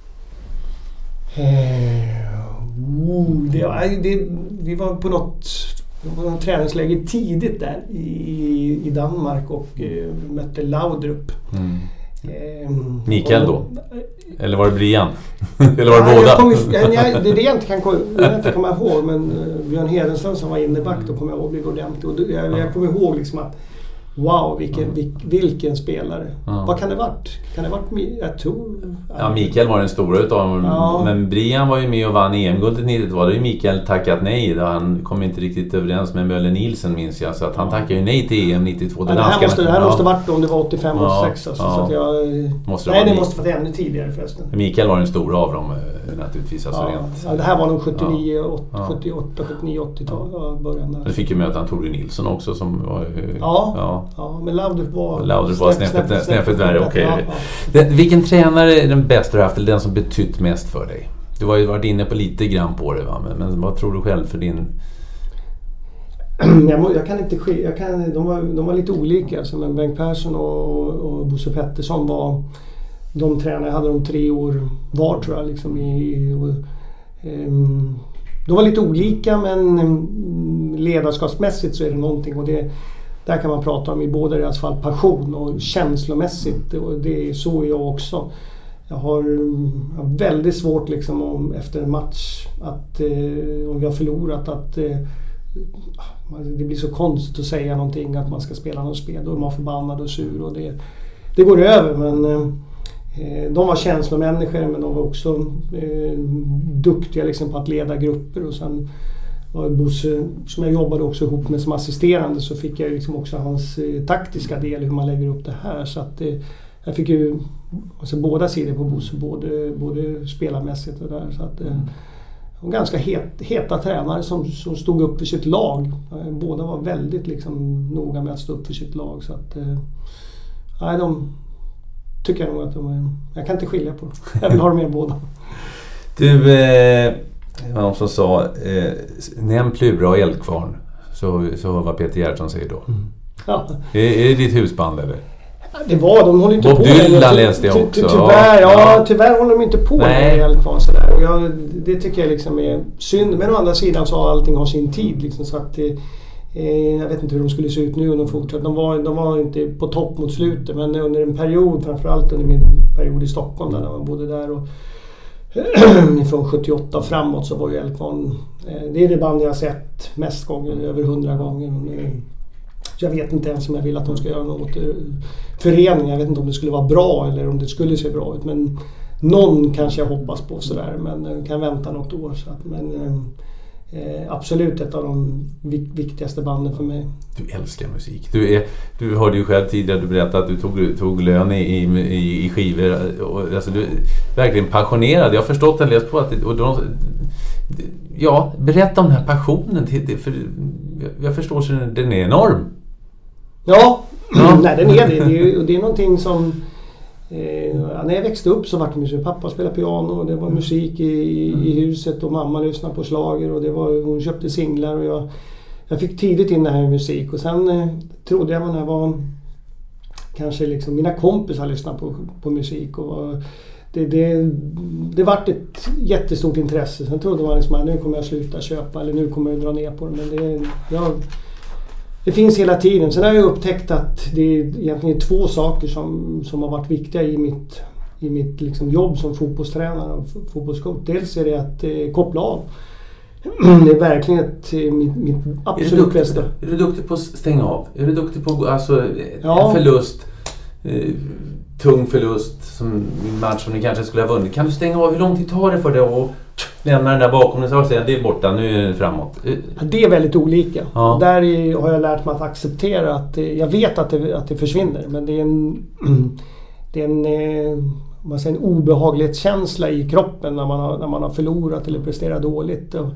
Eh, oh, det, det, vi var på något Det var en träningsläge tidigt där i, i Danmark och eh, mötte Laudrup. Mm. Eh, Mikael då? Eller var det Brian? Eller var det nej, båda? Kom, jag, det är det jag inte kan jag inte komma ihåg, men uh, Björn Hedenström som var inneback då kommer jag ihåg blev ordentligt. Och jag, jag kommer ihåg liksom att wow, vilken, mm. vil, vilken spelare. Mm. Vad kan det varit? Kan det varit, jag tror... Ja, Mikael var den stora utav dem. Ja. Men Brian var ju med och vann E M-guldet nittiotvå. Var det ju Mikael tackat nej. Då han kom inte riktigt överens med Möller Nielsen minns jag. Så att han tackade ju nej till E M nittiotvå. Ja, det här måste, det här ja. måste varit om det var åttiofem och åttiosex. Alltså, ja. så att jag, måste nej, det måste vara ännu tidigare förresten. Mikael var den stora av dem naturligtvis. Alltså ja. rent. Ja, det här var nog sjuttionio, ja. sjuttioåtta, sjuttionio, åttiotal. Ja. Början där. Du fick ju möta han Torbjörn Nilsson också som var... Ja, ja. ja men Laudrup var... Laudrup var snäppet, snäppet värre, okej. Okay. Ja, ja. Vilken tränare är den bästa du haft eller den som betytt mest för dig? Du har ju varit inne på lite grann på det, va? Men, men vad tror du själv för din... Jag, må, jag kan inte ske, jag kan, de, var, de var lite olika, alltså, men Bengt Persson och, och Bosse Pettersson var de tränare, jag hade de tre år var tror jag liksom i, och, um, de var lite olika men um, ledarskapsmässigt så är det någonting och det där kan man prata om i båda deras fall passion och känslomässigt och det är så jag också. Jag har, jag har väldigt svårt liksom om, efter en match att eh, om vi har förlorat att eh, det blir så konstigt att säga någonting att man ska spela något spel. Då är man förbannad och sur och det, det går över men eh, de var känslomänniskor men de var också eh, duktiga liksom på att leda grupper och sen var Bosse, som jag jobbade också ihop med som assisterande så fick jag liksom också hans eh, taktiska del hur man lägger upp det här så att eh, jag fick ju alltså, båda sidor på Bosse både, både spelarmässigt och där så att eh, och ganska het, heta tränare som, som stod upp för sitt lag. Båda var väldigt liksom, noga med att stå upp för sitt lag. Så att, eh, nej, de tycker jag nog att de är... Jag kan inte skilja på dem. Jag vill ha dem med båda. Du, eh, det var någon som sa eh, nämn Plura och Eldkvarn. Så, så vad Peter Gerhardsson säger då. Mm. Ja. Är, är det ditt husband eller? Det var, de håller inte Bob på. Bob Dylan Ty, läste jag ty, också. Ty, tyvärr, ja, ja. tyvärr håller de inte på med helt kvar sådär. Och jag, det tycker jag liksom är synd. Men å andra sidan så har allting har sin tid liksom, så att eh, jag vet inte hur de skulle se ut nu om de fortsatte. De var, de var inte på topp mot slutet, men under en period, framförallt under min period i Stockholm där man bodde där och från sjuttioåtta framåt så var ju Eldkvarn, eh, det är det band jag har sett mest gånger, över hundra gånger. Jag vet inte ens om jag vill att de ska göra något förening. Jag vet inte om det skulle vara bra eller om det skulle se bra ut. Men någon kanske jag hoppas på sådär. Men kan vänta något år. Så att, men eh, absolut ett av de viktigaste banden för mig. Du älskar musik. Du, är, du hörde ju själv tidigare, du berättade att du tog, tog lön i, i, i skivor. Och, alltså, du är verkligen passionerad. Jag har förstått och läst på att... Och de, ja, berätta om den här passionen. Till, för jag förstår så den är enorm. Ja, ja. Nej, den är det. Det är, det är någonting som... Eh, när jag växte upp så var det musik. Pappa spelade piano och det var musik i, i huset och mamma lyssnade på slager och det var, hon köpte singlar och jag, jag fick tidigt in det här med musik och sen eh, trodde jag när jag var kanske liksom mina kompisar lyssnade på, på musik och var, det, det, det vart ett jättestort intresse. Sen trodde man liksom att nu kommer jag sluta köpa eller nu kommer jag dra ner på det, men det, jag, det finns hela tiden. Sen har jag upptäckt att det är egentligen två saker som, som har varit viktiga i mitt, i mitt liksom jobb som fotbollstränare och fotbollscoach. Dels är det att eh, koppla av. Det är verkligen ett, mitt, mitt absolut är bästa. Är du duktig på att stänga av? Är du duktig på alltså, ja. en förlust, eh, tung förlust som en match som ni kanske skulle ha vunnit? Kan du stänga av? Hur lång tid tar det för dig och lämna den där bakom och säga det är borta, nu är det framåt? Det är väldigt olika. Ja. Där är, har jag lärt mig att acceptera att jag vet att det, att det försvinner, men det är en, det är en, man säger en obehaglighetskänsla i kroppen när man har, när man har förlorat eller presterat dåligt. Och,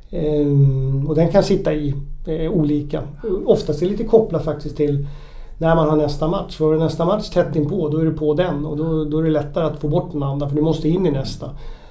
och den kan sitta i eh, olika. Oftast är det lite kopplat faktiskt till när man har nästa match. För nästa match tätt in på, då är du på den och då, då är det lättare att få bort den andra för du måste in i nästa.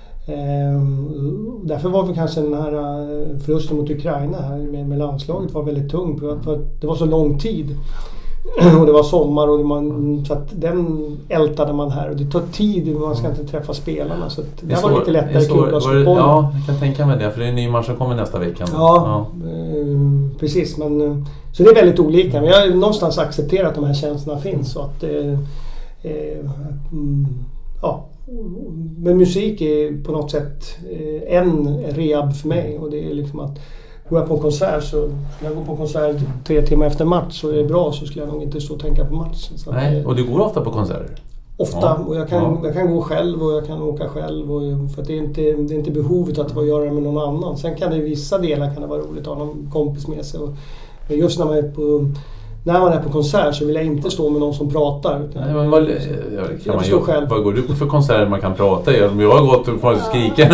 Ehm, därför var det kanske den här förlusten mot Ukraina här med, med landslaget var väldigt tung för att, för att det var så lång tid och det var sommar och man, så att den ältade man här och det tar tid, man ska inte träffa spelarna så att det, det var lite lättare klubba så, ja, jag kan tänka mig det för det är en ny match som kommer nästa vecka. Ja, ja. Eh, precis, men så det är väldigt olika, men jag har någonstans accepterat att de här känslorna finns så att eh, eh, mm, ja. Men musik är på något sätt en rehab för mig och det är liksom att går jag på en konsert så när jag går på en konsert tre timmar efter match så är det bra så skulle jag nog inte stå och tänka på matchen. Så nej, att, och du går ofta på konserter? Ofta, ja. och jag kan, ja. jag kan gå själv och jag kan åka själv och, för att det är inte, det är inte behovet att vara göra det med någon annan. Sen kan det i vissa delar kan det vara roligt att ha någon kompis med sig och, men just när man är på När man är på konsert så vill jag inte stå med någon som pratar. Nej, men vad, jag, kan man ju, själv. Vad går du på för konserter man kan prata i? Om jag har gått och får skrika.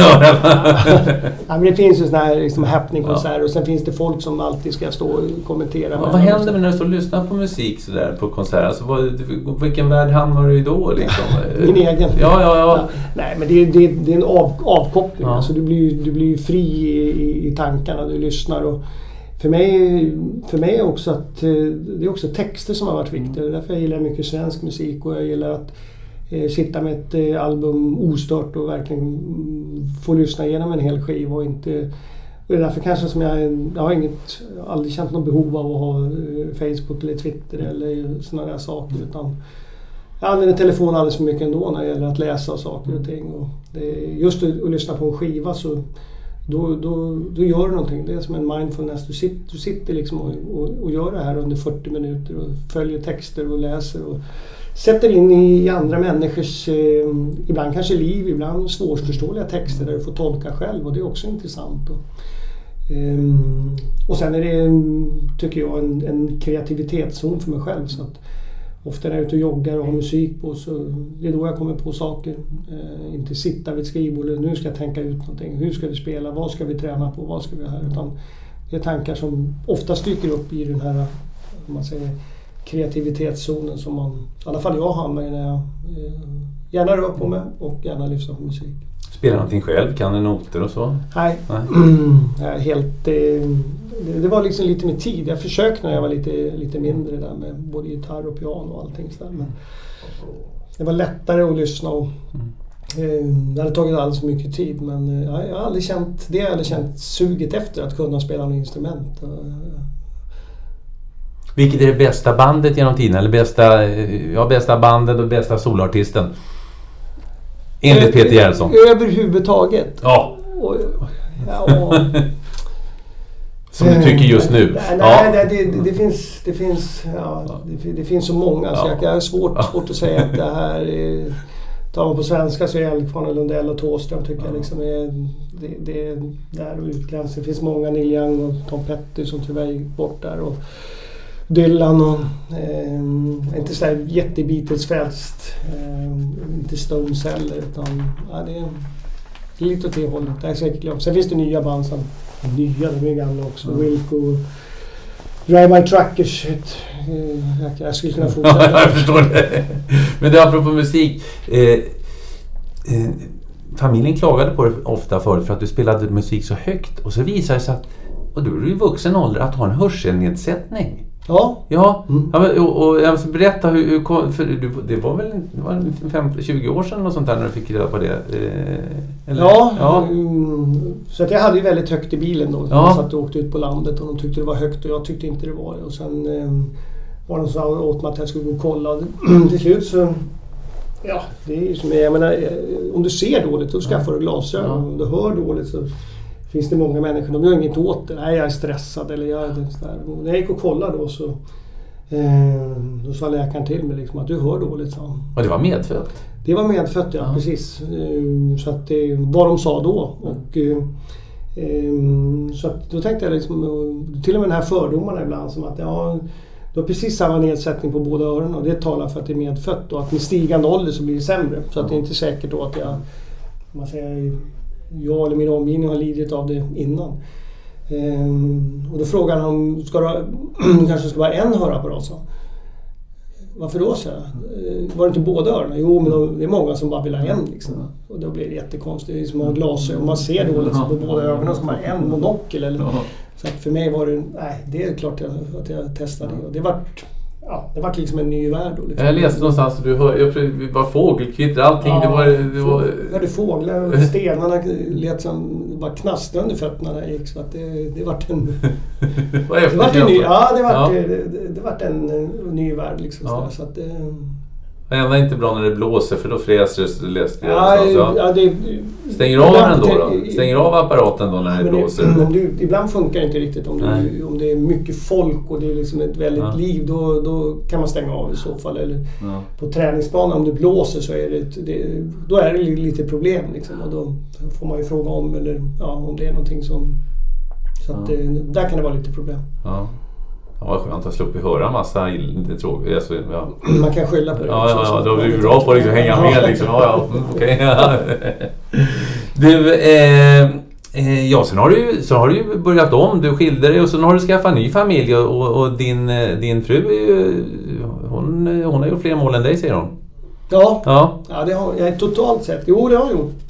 Ja, men det finns ju sådana här liksom happening-konserter ja. Och sen finns det folk som alltid ska stå och kommentera. Ja, vad händer när du står och lyssnar på musik så där på konserter? Alltså, vad, vilken värld hamnar du i då? Liksom? Min egen. Ja, ja, ja. ja. Nej, men det, det, det är en av, avkoppling. Ja. Alltså, du blir du blir fri i, i, i tankarna, du lyssnar och För mig, för mig är också att det är också texter som har varit viktiga. Därför jag gillar mycket svensk musik och jag gillar att eh, sitta med ett eh, album ostört och verkligen få lyssna igenom en hel skiva och inte... Och det är därför kanske som jag, jag har inget, aldrig känt något behov av att ha eh, Facebook eller Twitter eller sådana där saker utan jag använder telefonen alldeles för mycket ändå när det gäller att läsa saker och ting. Och det, just att, att lyssna på en skiva så Då, då, då gör du någonting. Det är som en mindfulness. Du sitter, du sitter liksom och, och, och gör det här under fyrtio minuter och följer texter och läser och sätter in i andra människors eh, ibland kanske liv, ibland svårförståeliga texter där du får tolka själv och det är också intressant. Och, eh, och sen är det, tycker jag, en, en kreativitetszon för mig själv så att ofta när jag är ute och joggar och har musik på så det är då jag kommer på saker. Eh, inte sitta vid ett skrivbord nu ska jag tänka ut någonting. Hur ska vi spela? Vad ska vi träna på? Vad ska vi ha? Utan det är tankar som ofta dyker upp i den här om man säger, kreativitetszonen som man, i alla fall jag hamnar i när jag eh, gärna rör på mig och gärna lyssnar på musik. Spelar någonting själv? Kan du noter och så? Nej, Nej. Mm, helt... Det, det var liksom lite med tid. Jag försökte när jag var lite, lite mindre där med både gitarr och piano och allting så där, men det var lättare att lyssna och mm. det hade tagit alldeles för mycket tid, men jag har aldrig känt det, jag har aldrig känt suget efter att kunna spela något instrument. Vilket är det bästa bandet genom tiden? Eller bästa, ja, bästa bandet och bästa solartisten? Enligt Peter Gerhardsson. Överhuvudtaget. Ja. Och, ja. Som du tycker just nu? Nej, nej ja. det, det, det finns, det, finns, ja, det, det finns så många. Ja. Så jag, jag har svårt, ja. svårt att säga att det här är... Tar man på svenska så är Eldkvarn, Lundell och Thåström tycker ja. jag liksom är... Det, det är där och utländskt. Det finns många, Neil Young och Tom Petty som tyvärr gick bort där. Och Dylan och... Eh, inte så här jätte-Beatles-frälst. Eh, inte Stones heller. Utan, ja, det är... Lite åt det hållet. Det är säkert klart. Sen finns det nya band som... Nya, de är gamla också. Mm. Wilco, Drive My Truckers. Jag, jag skulle kunna fortsätta. Ja, jag förstår det. Men det är apropå musik. Eh, eh, familjen klagade på det ofta förut för att du spelade musik så högt. Och så visade det sig att, och du är ju vuxen ålder, att ha en hörselnedsättning. Ja. Ja, mm. ja och, och jag måste berätta hur, hur kom, för du, det var väl det var femtio tjugo år sedan och sånt där när du fick reda på det? Eh, eller? Ja, ja. Mm, så att jag hade ju väldigt högt i bilen då. Ja. Jag satt och åkte ut på landet och de tyckte det var högt och jag tyckte inte det var det. Och sen eh, var de så åt mig att jag skulle gå och kolla. Till slut så, ja, det är ju som jag menar, om du ser dåligt då skaffar du glasögon. Ja. Om du hör dåligt så finns det många människor, de gör inget åt det. Nej, jag är stressad eller jag är det där. När jag gick och kollade då så eh, då sa läkaren till mig liksom att du hör dåligt. Så. Och det var medfött? Det var medfött, ja, ja. Precis. Eh, så att det vad de sa då. Mm. Och, eh, så att då tänkte jag liksom, till och med den här fördomarna ibland som att ja, du har precis samma nedsättning på båda öronen och det talar för att det är medfött och att med stigande ålder så blir det sämre. Så att det är inte säkert då att jag, man säger, jag eller min omgivning har lidit av det innan. Ehm, och då frågar han om ska du kanske ska vara en hörapparat så. Varför då så? Ehm, var det inte båda öronen? Jo, men då, det är många som bara vill ha en liksom. Och då blir det jättekonstigt. Det är som att ha glasögon. Man ser dåligt på båda ögonen som har en monokel eller. Så att för mig var det, nej, det är klart jag, att jag testade det. Och det var Ja, det var liksom en ny värld då, liksom. Jag läste någonstans att du hör, det var fågelkvitter, allting. Ja, det var, det var... hörde fåglar och stenarna lät som bara knastrade under fötterna när jag gick. Så att det, det var en... det var en ny, ja, det var, ja. Det, det, det var en, en ny värld liksom. Ja. Så att det... Det är inte bra när det blåser för då fräser det, läste jag. Ja, ja. Ja, det, stänger av den då, då? Stänger av apparaten då när det blåser? Det, om du, ibland funkar det inte riktigt. Om, du, om det är mycket folk och det är liksom ett väldigt ja. liv, då, då kan man stänga av i så fall. Eller ja. på träningsplanen, om det blåser så är det, det, då är det lite problem. Liksom, och då får man ju fråga om, eller, ja, om det är någonting som... Så att, ja. det, där kan det vara lite problem. Ja. Ja, vad skönt att slippa höra en massa det tråkiga. Alltså, ja. Man kan skylla på det. Ja, ja, ja, då blir det bra på att liksom hänga med. Liksom. Ja, ja, okej. Okay. Du, eh, eh, ja, sen har du, så har du ju börjat om. Du skilde dig och sen har du skaffat ny familj. Och, och din, din fru är ju, hon, hon har gjort fler mål än dig, säger hon. Ja, ja. ja det har jag totalt sett. Jo, det har jag gjort.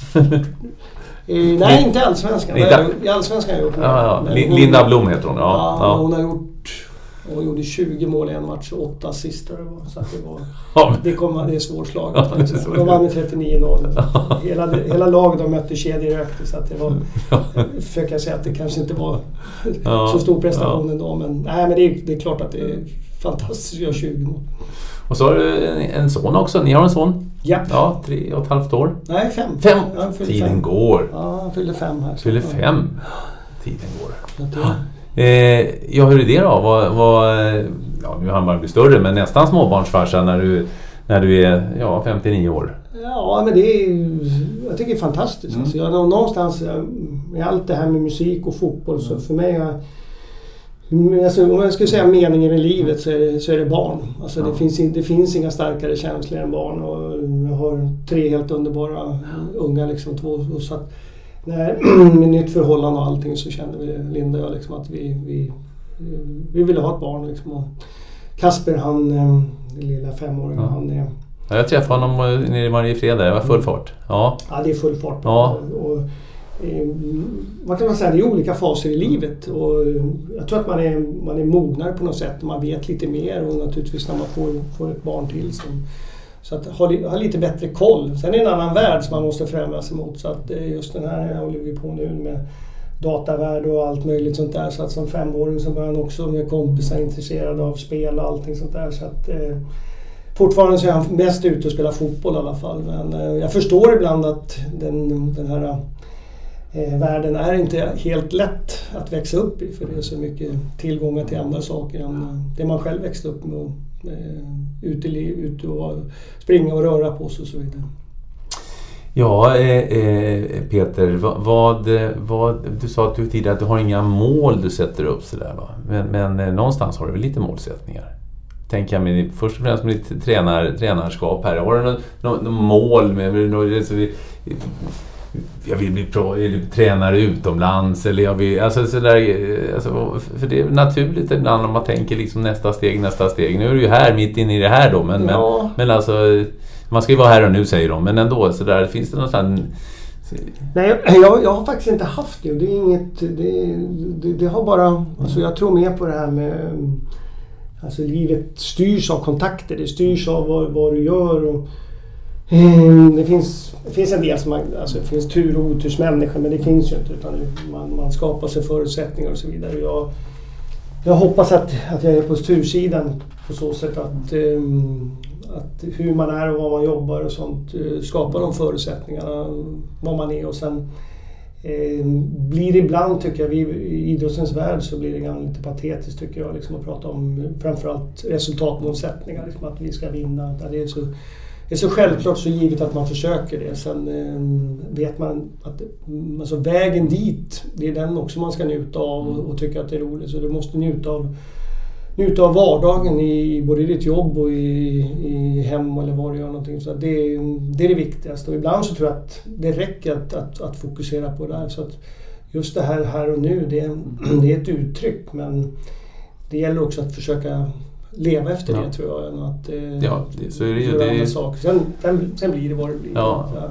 eh, nej, inte allsvenskan. Inte. I allsvenskan har jag gjort. Ja, ja. Linda Blom heter hon. Ja, ja, hon har gjort... Och gjorde tjugo mål i en match och åtta assist. Så att det var... Ja. Det, kom, det är svårslaget. Ja, liksom. De vann med trettionio noll. Hela, hela laget de mötte kedjerökte. Så att det var... För jag kan säga att det kanske inte var ja. så stor prestation ja. ändå. Men, nej, men det, är, det är klart att det är fantastiskt att göra tjugo mål. Och så har du en son också. Ni har en son? Ja. Ja, tre och ett halvt år. Nej, fem. Fem? Tiden fem. går. Ja, han fyllde fem här. Fyllde fem? Tiden går. Eh, ja, hur är det då? Vad, vad, ja, nu har han bara blivit större, men nästan småbarnsfarsa när du, när du är ja, femtionio år. Ja, men det är, jag tycker det är fantastiskt. Mm. Alltså, jag, någonstans med allt det här med musik och fotboll, mm. så för mig är, alltså, om jag skulle säga meningen i livet så är det, så är det barn. Alltså, ja. det, finns, det finns inga starkare känslor än barn. Och jag har tre helt underbara unga, liksom, två, och så att när, med nytt förhållande och allting så kände vi, Linda och jag, liksom, att vi, vi, vi ville ha ett barn. Liksom. Och Kasper, han, den lilla femåringen, ja. han är Jag träffade honom nere i Mariefred där, det var full fart. Ja, ja det är full fart. Ja. Och, eh, vad kan man säga, det är olika faser i livet. Och jag tror att man är, man är mognare på något sätt. Man vet lite mer och naturligtvis när man får, får ett barn till. Som, så att ha, ha lite bättre koll. Sen är det en annan värld som man måste förändra sig mot. Så att just den här håller vi på nu med datavärld och allt möjligt sånt där. Så att som femåring så börjar han också med kompisar intresserade av spel och allting sånt där. Så att eh, fortfarande så är han mest ute och spelar fotboll i alla fall. Men eh, jag förstår ibland att den, den här eh, världen är inte helt lätt att växa upp i. För det är så mycket tillgångar till andra saker än det man själv växte upp med. Och, eh, ute, ute och springa och röra på sig och så vidare. Ja, eh, Peter, vad, vad, du sa att du tidigare att du har inga mål du sätter upp sådär, va? Men, men eh, någonstans har du väl lite målsättningar? Tänker jag med, först och främst med ditt tränar, tränarskap här. Har du något, något, något mål med, med något, så vi, jag vill bli pro, tränare utomlands eller jag vill, alltså sådär, alltså, för det är naturligt ibland om man tänker liksom nästa steg, nästa steg. Nu är du ju här mitt inne i det här då, men, ja. men, men alltså man ska ju vara här och nu säger de, men ändå så där finns det någon sån. Nej, jag, jag har faktiskt inte haft det. Det är inget, det, det, det har bara, alltså jag tror mer på det här med, alltså livet styrs av kontakter, det styrs av vad, vad du gör och eh, det finns, det finns en del som man, alltså det finns tur- och otursmänniskor, men det finns ju inte, utan man, man skapar sig förutsättningar och så vidare. Jag, jag hoppas att, att jag är på tursidan på så sätt att eh, att hur man är och vad man jobbar och sånt skapar de förutsättningarna, vad man är. Och sen eh, blir det ibland, tycker jag, vi, i idrottens värld så blir det ganska lite patetiskt tycker jag, liksom, att prata om framförallt resultatmålsättningar, liksom, att vi ska vinna. Det är så, det är så självklart, så givet att man försöker det. Sen eh, vet man att alltså, vägen dit, det är den också man ska njuta av och, och tycka att det är roligt. Så du måste njuta av njuta av vardagen i både ditt jobb och i, i hem eller vad du gör någonting. Så det, det är det viktigaste. Och ibland så tror jag att det räcker att, att, att fokusera på det här. Så att just det här här och nu, det är, det är ett uttryck, men det gäller också att försöka leva efter det, ja. Tror jag. Än att, eh, ja, det, så är det ju. Det är... Sen, sen, sen blir det vad det blir. Ja. Så,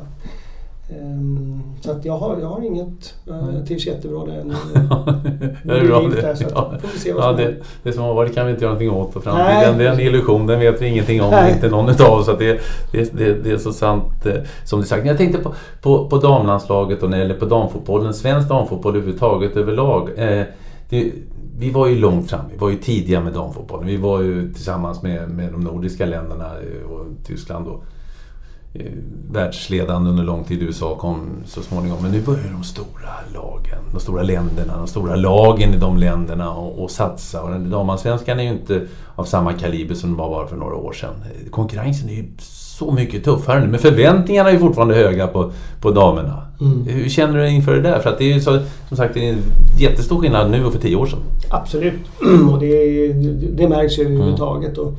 Um, så att jag har, jag har inget, jag trivs jättebra där. Det är bra det. Så ja. Får vi se vad ja, det, det som har varit kan vi inte göra någonting åt på framtiden. Det är en illusion, den vet vi ingenting om. Nej. Inte någon utav oss. Så att det, det, det, det är så sant eh, som du sagt. Jag tänkte på, på, på damlandslaget och, eller på damfotbollen, svensk damfotboll överhuvudtaget överlag. Eh, det, vi var ju långt fram, vi var ju tidiga med damfotbollen. Vi var ju tillsammans med, med de nordiska länderna och Tyskland och världsledande under lång tid. U S A kom så småningom, men nu börjar de stora lagen, de stora länderna, de stora lagen i de länderna och, och satsa. Och damallsvenskan är ju inte av samma kaliber som det var bara för några år sedan. Konkurrensen är ju så mycket tuffare nu, men förväntningarna är ju fortfarande höga på, på damerna. Mm. Hur känner du inför det där? För att det är ju så, som sagt, det är en jättestor skillnad nu och för tio år sedan. Absolut, och det, det märks ju överhuvudtaget. Och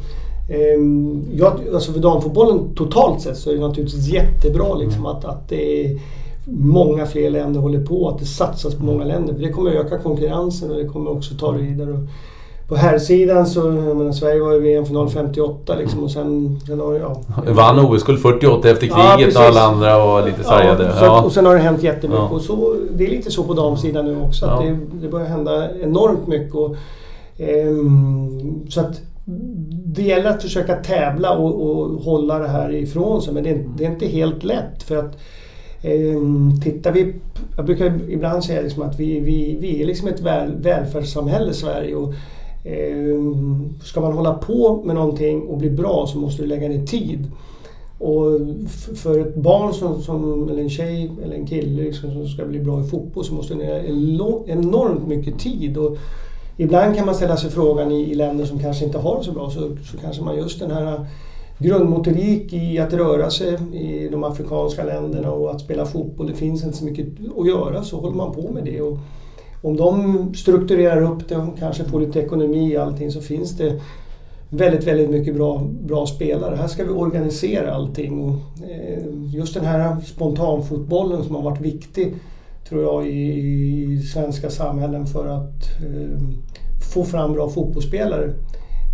ja, alltså för damfotbollen totalt sett så är det naturligtvis jättebra liksom, att, att det är många fler länder håller på, att det satsas på många länder. För det kommer öka konkurrensen och det kommer också ta det vidare. Och på här sidan så, jag menar, Sverige var i V M-final femtioåtta liksom, och sen, sen har ja, vann O S-guld fyrtioåtta efter kriget, ja, och alla andra var lite sargade. Ja, så, ja. Och sen har det hänt jättemycket. Ja. Och så, det är lite så på damsidan nu också, att ja. det, det börjar hända enormt mycket. Och, ehm, så att det gäller att försöka tävla och, och hålla det här ifrån sig, men det är, det är inte helt lätt, för att eh, tittar vi, jag brukar ibland säga liksom att vi, vi, vi är liksom ett väl, välfärdssamhälle i Sverige, och eh, ska man hålla på med någonting och bli bra så måste du lägga ner tid. Och f- för ett barn som, som, eller en tjej eller en kille liksom, som ska bli bra i fotboll, så måste du lägga enormt mycket tid. Och ibland kan man ställa sig frågan i, i länder som kanske inte har det så bra, så, så kanske man just den här grundmotorik i att röra sig i de afrikanska länderna och att spela fotboll, det finns inte så mycket att göra, så håller man på med det. Och om de strukturerar upp det och kanske får lite ekonomi i allting, så finns det väldigt, väldigt mycket bra, bra spelare. Här ska vi organisera allting, och eh, just den här spontanfotbollen som har varit viktig, tror jag, i, i svenska samhällen för att eh, få fram bra fotbollsspelare.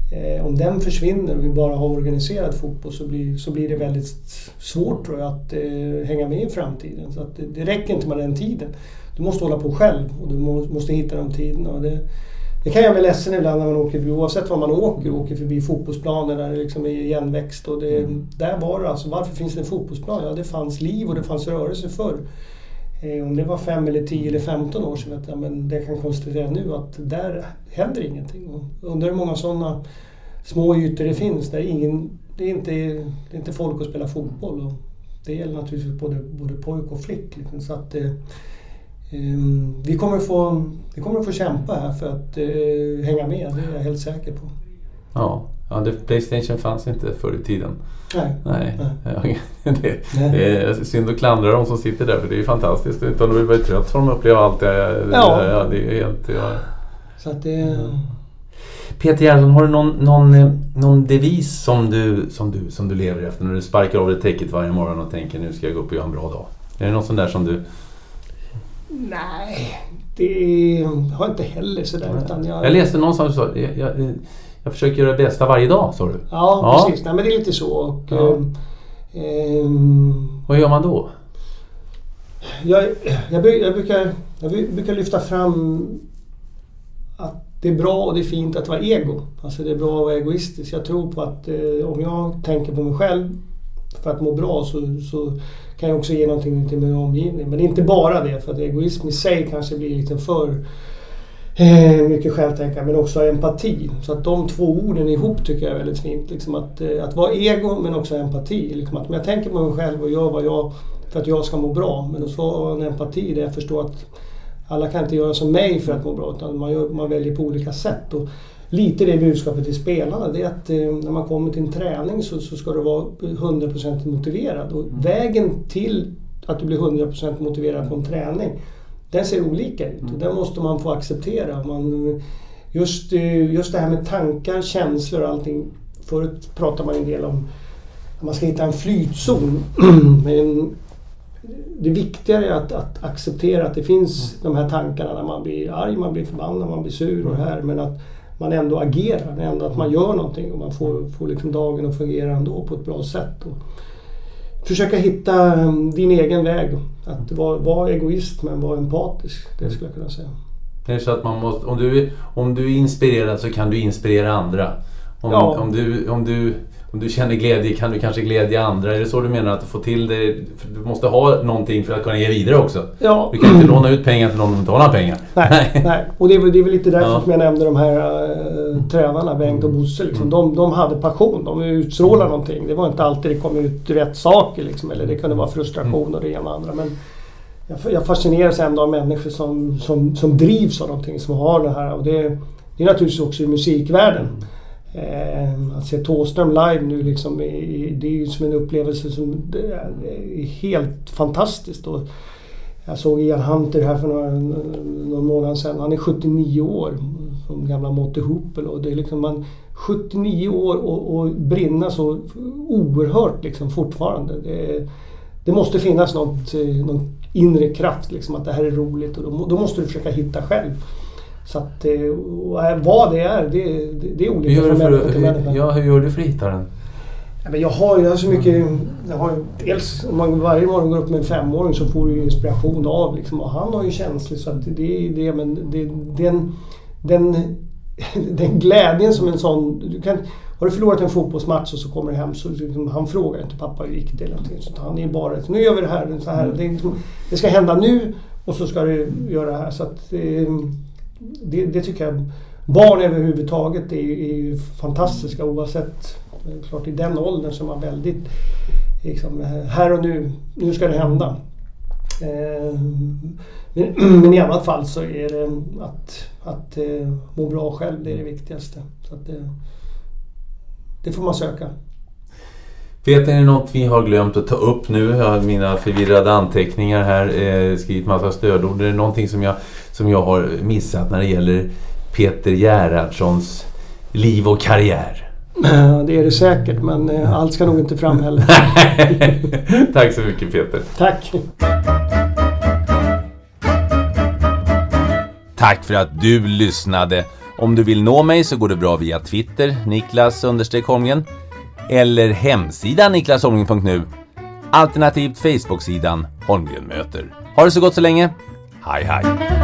Eh, om den försvinner och vi bara har organiserad fotboll så blir, så blir det väldigt svårt tror jag att eh, hänga med i framtiden. Så att det, det räcker inte med den tiden. Du måste hålla på själv och du må, måste hitta de tiderna. Och det, det kan jag bli ledsen ibland när man åker, oavsett var man åker, åker förbi fotbollsplaner där det liksom är igenväxt. Och det, mm. Där var det alltså, varför finns det en fotbollsplan? Ja, det fanns liv och det fanns rörelse förr. Eh, om det var fem eller tio eller femton år sedan, vet jag, men det kan konstatera nu att där händer ingenting. Och undrar hur många sådana små ytor det finns där ingen, det är inte, det är inte folk att spela fotboll. Och det gäller naturligtvis både, både pojk och flick. Liksom, så att eh, Um, vi, kommer få, vi kommer få kämpa här för att uh, hänga med, det är jag helt säker på. Ja, ja det, PlayStation fanns inte förr i tiden. Nej. Nej. Nej. det, det är synd att klandra de som sitter där, för det är ju fantastiskt. Utan de blir trött för de upplever allt det. Ja. Ja, det är helt... Ja. Så att det... Mm. Peter Gerhardsson, har du någon, någon, någon devis som du, som, du, som du lever efter när du sparkar av dig täcket varje morgon och tänker nu ska jag gå upp och göra en bra dag? Är det någon sån där som du... Nej, det har jag inte heller sådär. Utan jag... jag läste någon som sa, jag, jag, jag försöker göra det bästa varje dag, sa du. Ja, ja. precis. Nej, men det är lite så. Och, ja. eh, Vad gör man då? Jag, jag, jag, brukar, jag brukar lyfta fram att det är bra och det är fint att vara ego. Alltså det är bra att vara egoistisk. Jag tror på att eh, om jag tänker på mig själv för att må bra så... så kan jag också ge någonting till min omgivning. Men inte bara det, för att egoism i sig kanske blir lite för eh, mycket självtänkande, men också empati. Så att de två orden ihop tycker jag är väldigt fint. Liksom att, eh, att vara ego men också empati. Liksom att om jag tänker på mig själv och gör vad jag för att jag ska må bra, men så har en empati där jag förstår att alla kan inte göra som mig för att må bra, utan man, gör, man väljer på olika sätt. Och lite det budskapet till spelarna, det är att eh, när man kommer till en träning så, så ska du vara hundra procent motiverad. Och mm. vägen till att du blir hundra procent motiverad på en träning, den ser olika ut. Och den måste man få acceptera. Man, just, just det här med tankar, känslor och allting. Förut pratade man en del om att man ska hitta en flytzon. Men det viktiga är att, att acceptera att det finns mm. de här tankarna när man blir arg, man blir förbannad, man blir sur och det här. Men att man ändå agerar, ändå att man gör någonting och man får, får liksom dagen att fungera ändå på ett bra sätt. Och försöka hitta din egen väg. Att vara, vara egoist men vara empatisk, det skulle jag kunna säga. Det är så att man måste, om du, om du är inspirerad så kan du inspirera andra. Om, ja. om, du, om, du, om du känner glädje kan du kanske glädja andra. Är det så du menar, att få till det? Du måste ha någonting för att kunna ge vidare också. Ja. Du kan inte låna ut pengar till någon som inte har några pengar. Nej, nej. Och det är, det är väl lite därför ja. som jag nämnde de här äh, tränarna, Bengt och Bosse. Liksom. De, de hade passion, de utstrålade någonting. Det var inte alltid det kom ut rätt saker. Liksom. Eller det kunde vara frustration och det ena och andra. Men jag, jag fascineras ändå av människor som, som, som drivs av någonting, som har det här. Och det, det är naturligtvis också i musikvärlden. Eh, att se Thåström live nu liksom, i, det är ju som en upplevelse som är helt fantastiskt. Och jag såg Ian Hunter här för några, några månader sedan. Han är sjuttionio år som gamla Motte Hoople, och det är liksom man sjuttionio år och, och brinna så oerhört liksom fortfarande. Det, det måste finnas något, någon inre kraft liksom, att det här är roligt, och då, då måste du försöka hitta själv. Så att vad det är, det, det, det är olika från människa till människa. Ja, hur gör du för att hitta den? Ja, men jag har ju så mycket, jag har, dels om man varje morgon går upp med en femåring så får du ju inspiration av liksom, och han har ju känslor, så att det är det, men det, den, den, den glädjen som en sån, du kan, har du förlorat en fotbollsmatch och så kommer du hem så liksom, han frågar inte pappa hur gick det eller någonting, så han är bara, nu gör vi det här, så här det, liksom, det ska hända nu och så ska du göra det här, så att Det, det tycker jag, barn överhuvudtaget är ju, är ju fantastiska, oavsett, klart i den åldern som man väldigt liksom, här och nu, nu ska det hända. Eh, men, men i annat fall så är det att, att eh, må bra själv, det är det viktigaste. Så att det, det får man söka. Vet ni något vi har glömt att ta upp nu? Jag har mina förvirrade anteckningar här, eh, skrivit massa stödord. Det är någonting som jag, som jag har missat när det gäller Peter Gerhardssons liv och karriär. Det är det säkert, men eh, allt ska nog inte fram heller. Tack så mycket, Peter. Tack. Tack för att du lyssnade. Om du vill nå mig så går det bra via Twitter, Niklas understreck Holmgren, eller hemsidan niklas holmgren punkt nu, alternativt Facebook-sidan Holmgren möter. Ha det så gott så länge. Hej hej!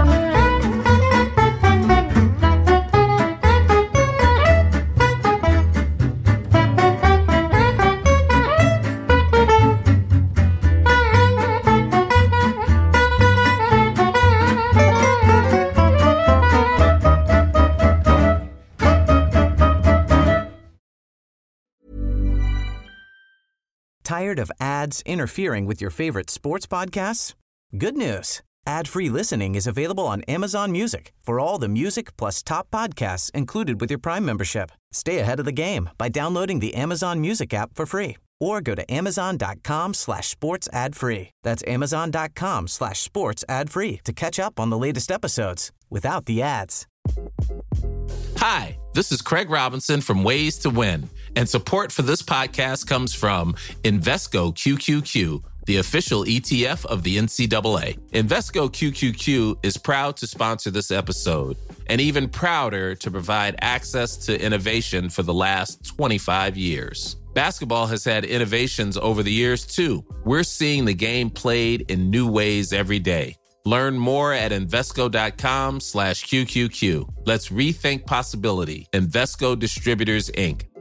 Tired of ads interfering with your favorite sports podcasts? Good news. Ad-free listening is available on Amazon Music for all the music plus top podcasts included with your Prime membership. Stay ahead of the game by downloading the Amazon Music app for free or go to amazon.com slash sports ad free. That's amazon.com slash sports ad free to catch up on the latest episodes without the ads. Hi, this is Craig Robinson from Ways to Win, and support for this podcast comes from Invesco Q Q Q, the official E T F of the N C double A. Invesco Q Q Q is proud to sponsor this episode, and even prouder to provide access to innovation for the last twenty-five years. Basketball has had innovations over the years, too. We're seeing the game played in new ways every day. Learn more at Invesco.com slash QQQ. Let's rethink possibility. Invesco Distributors, Incorporated.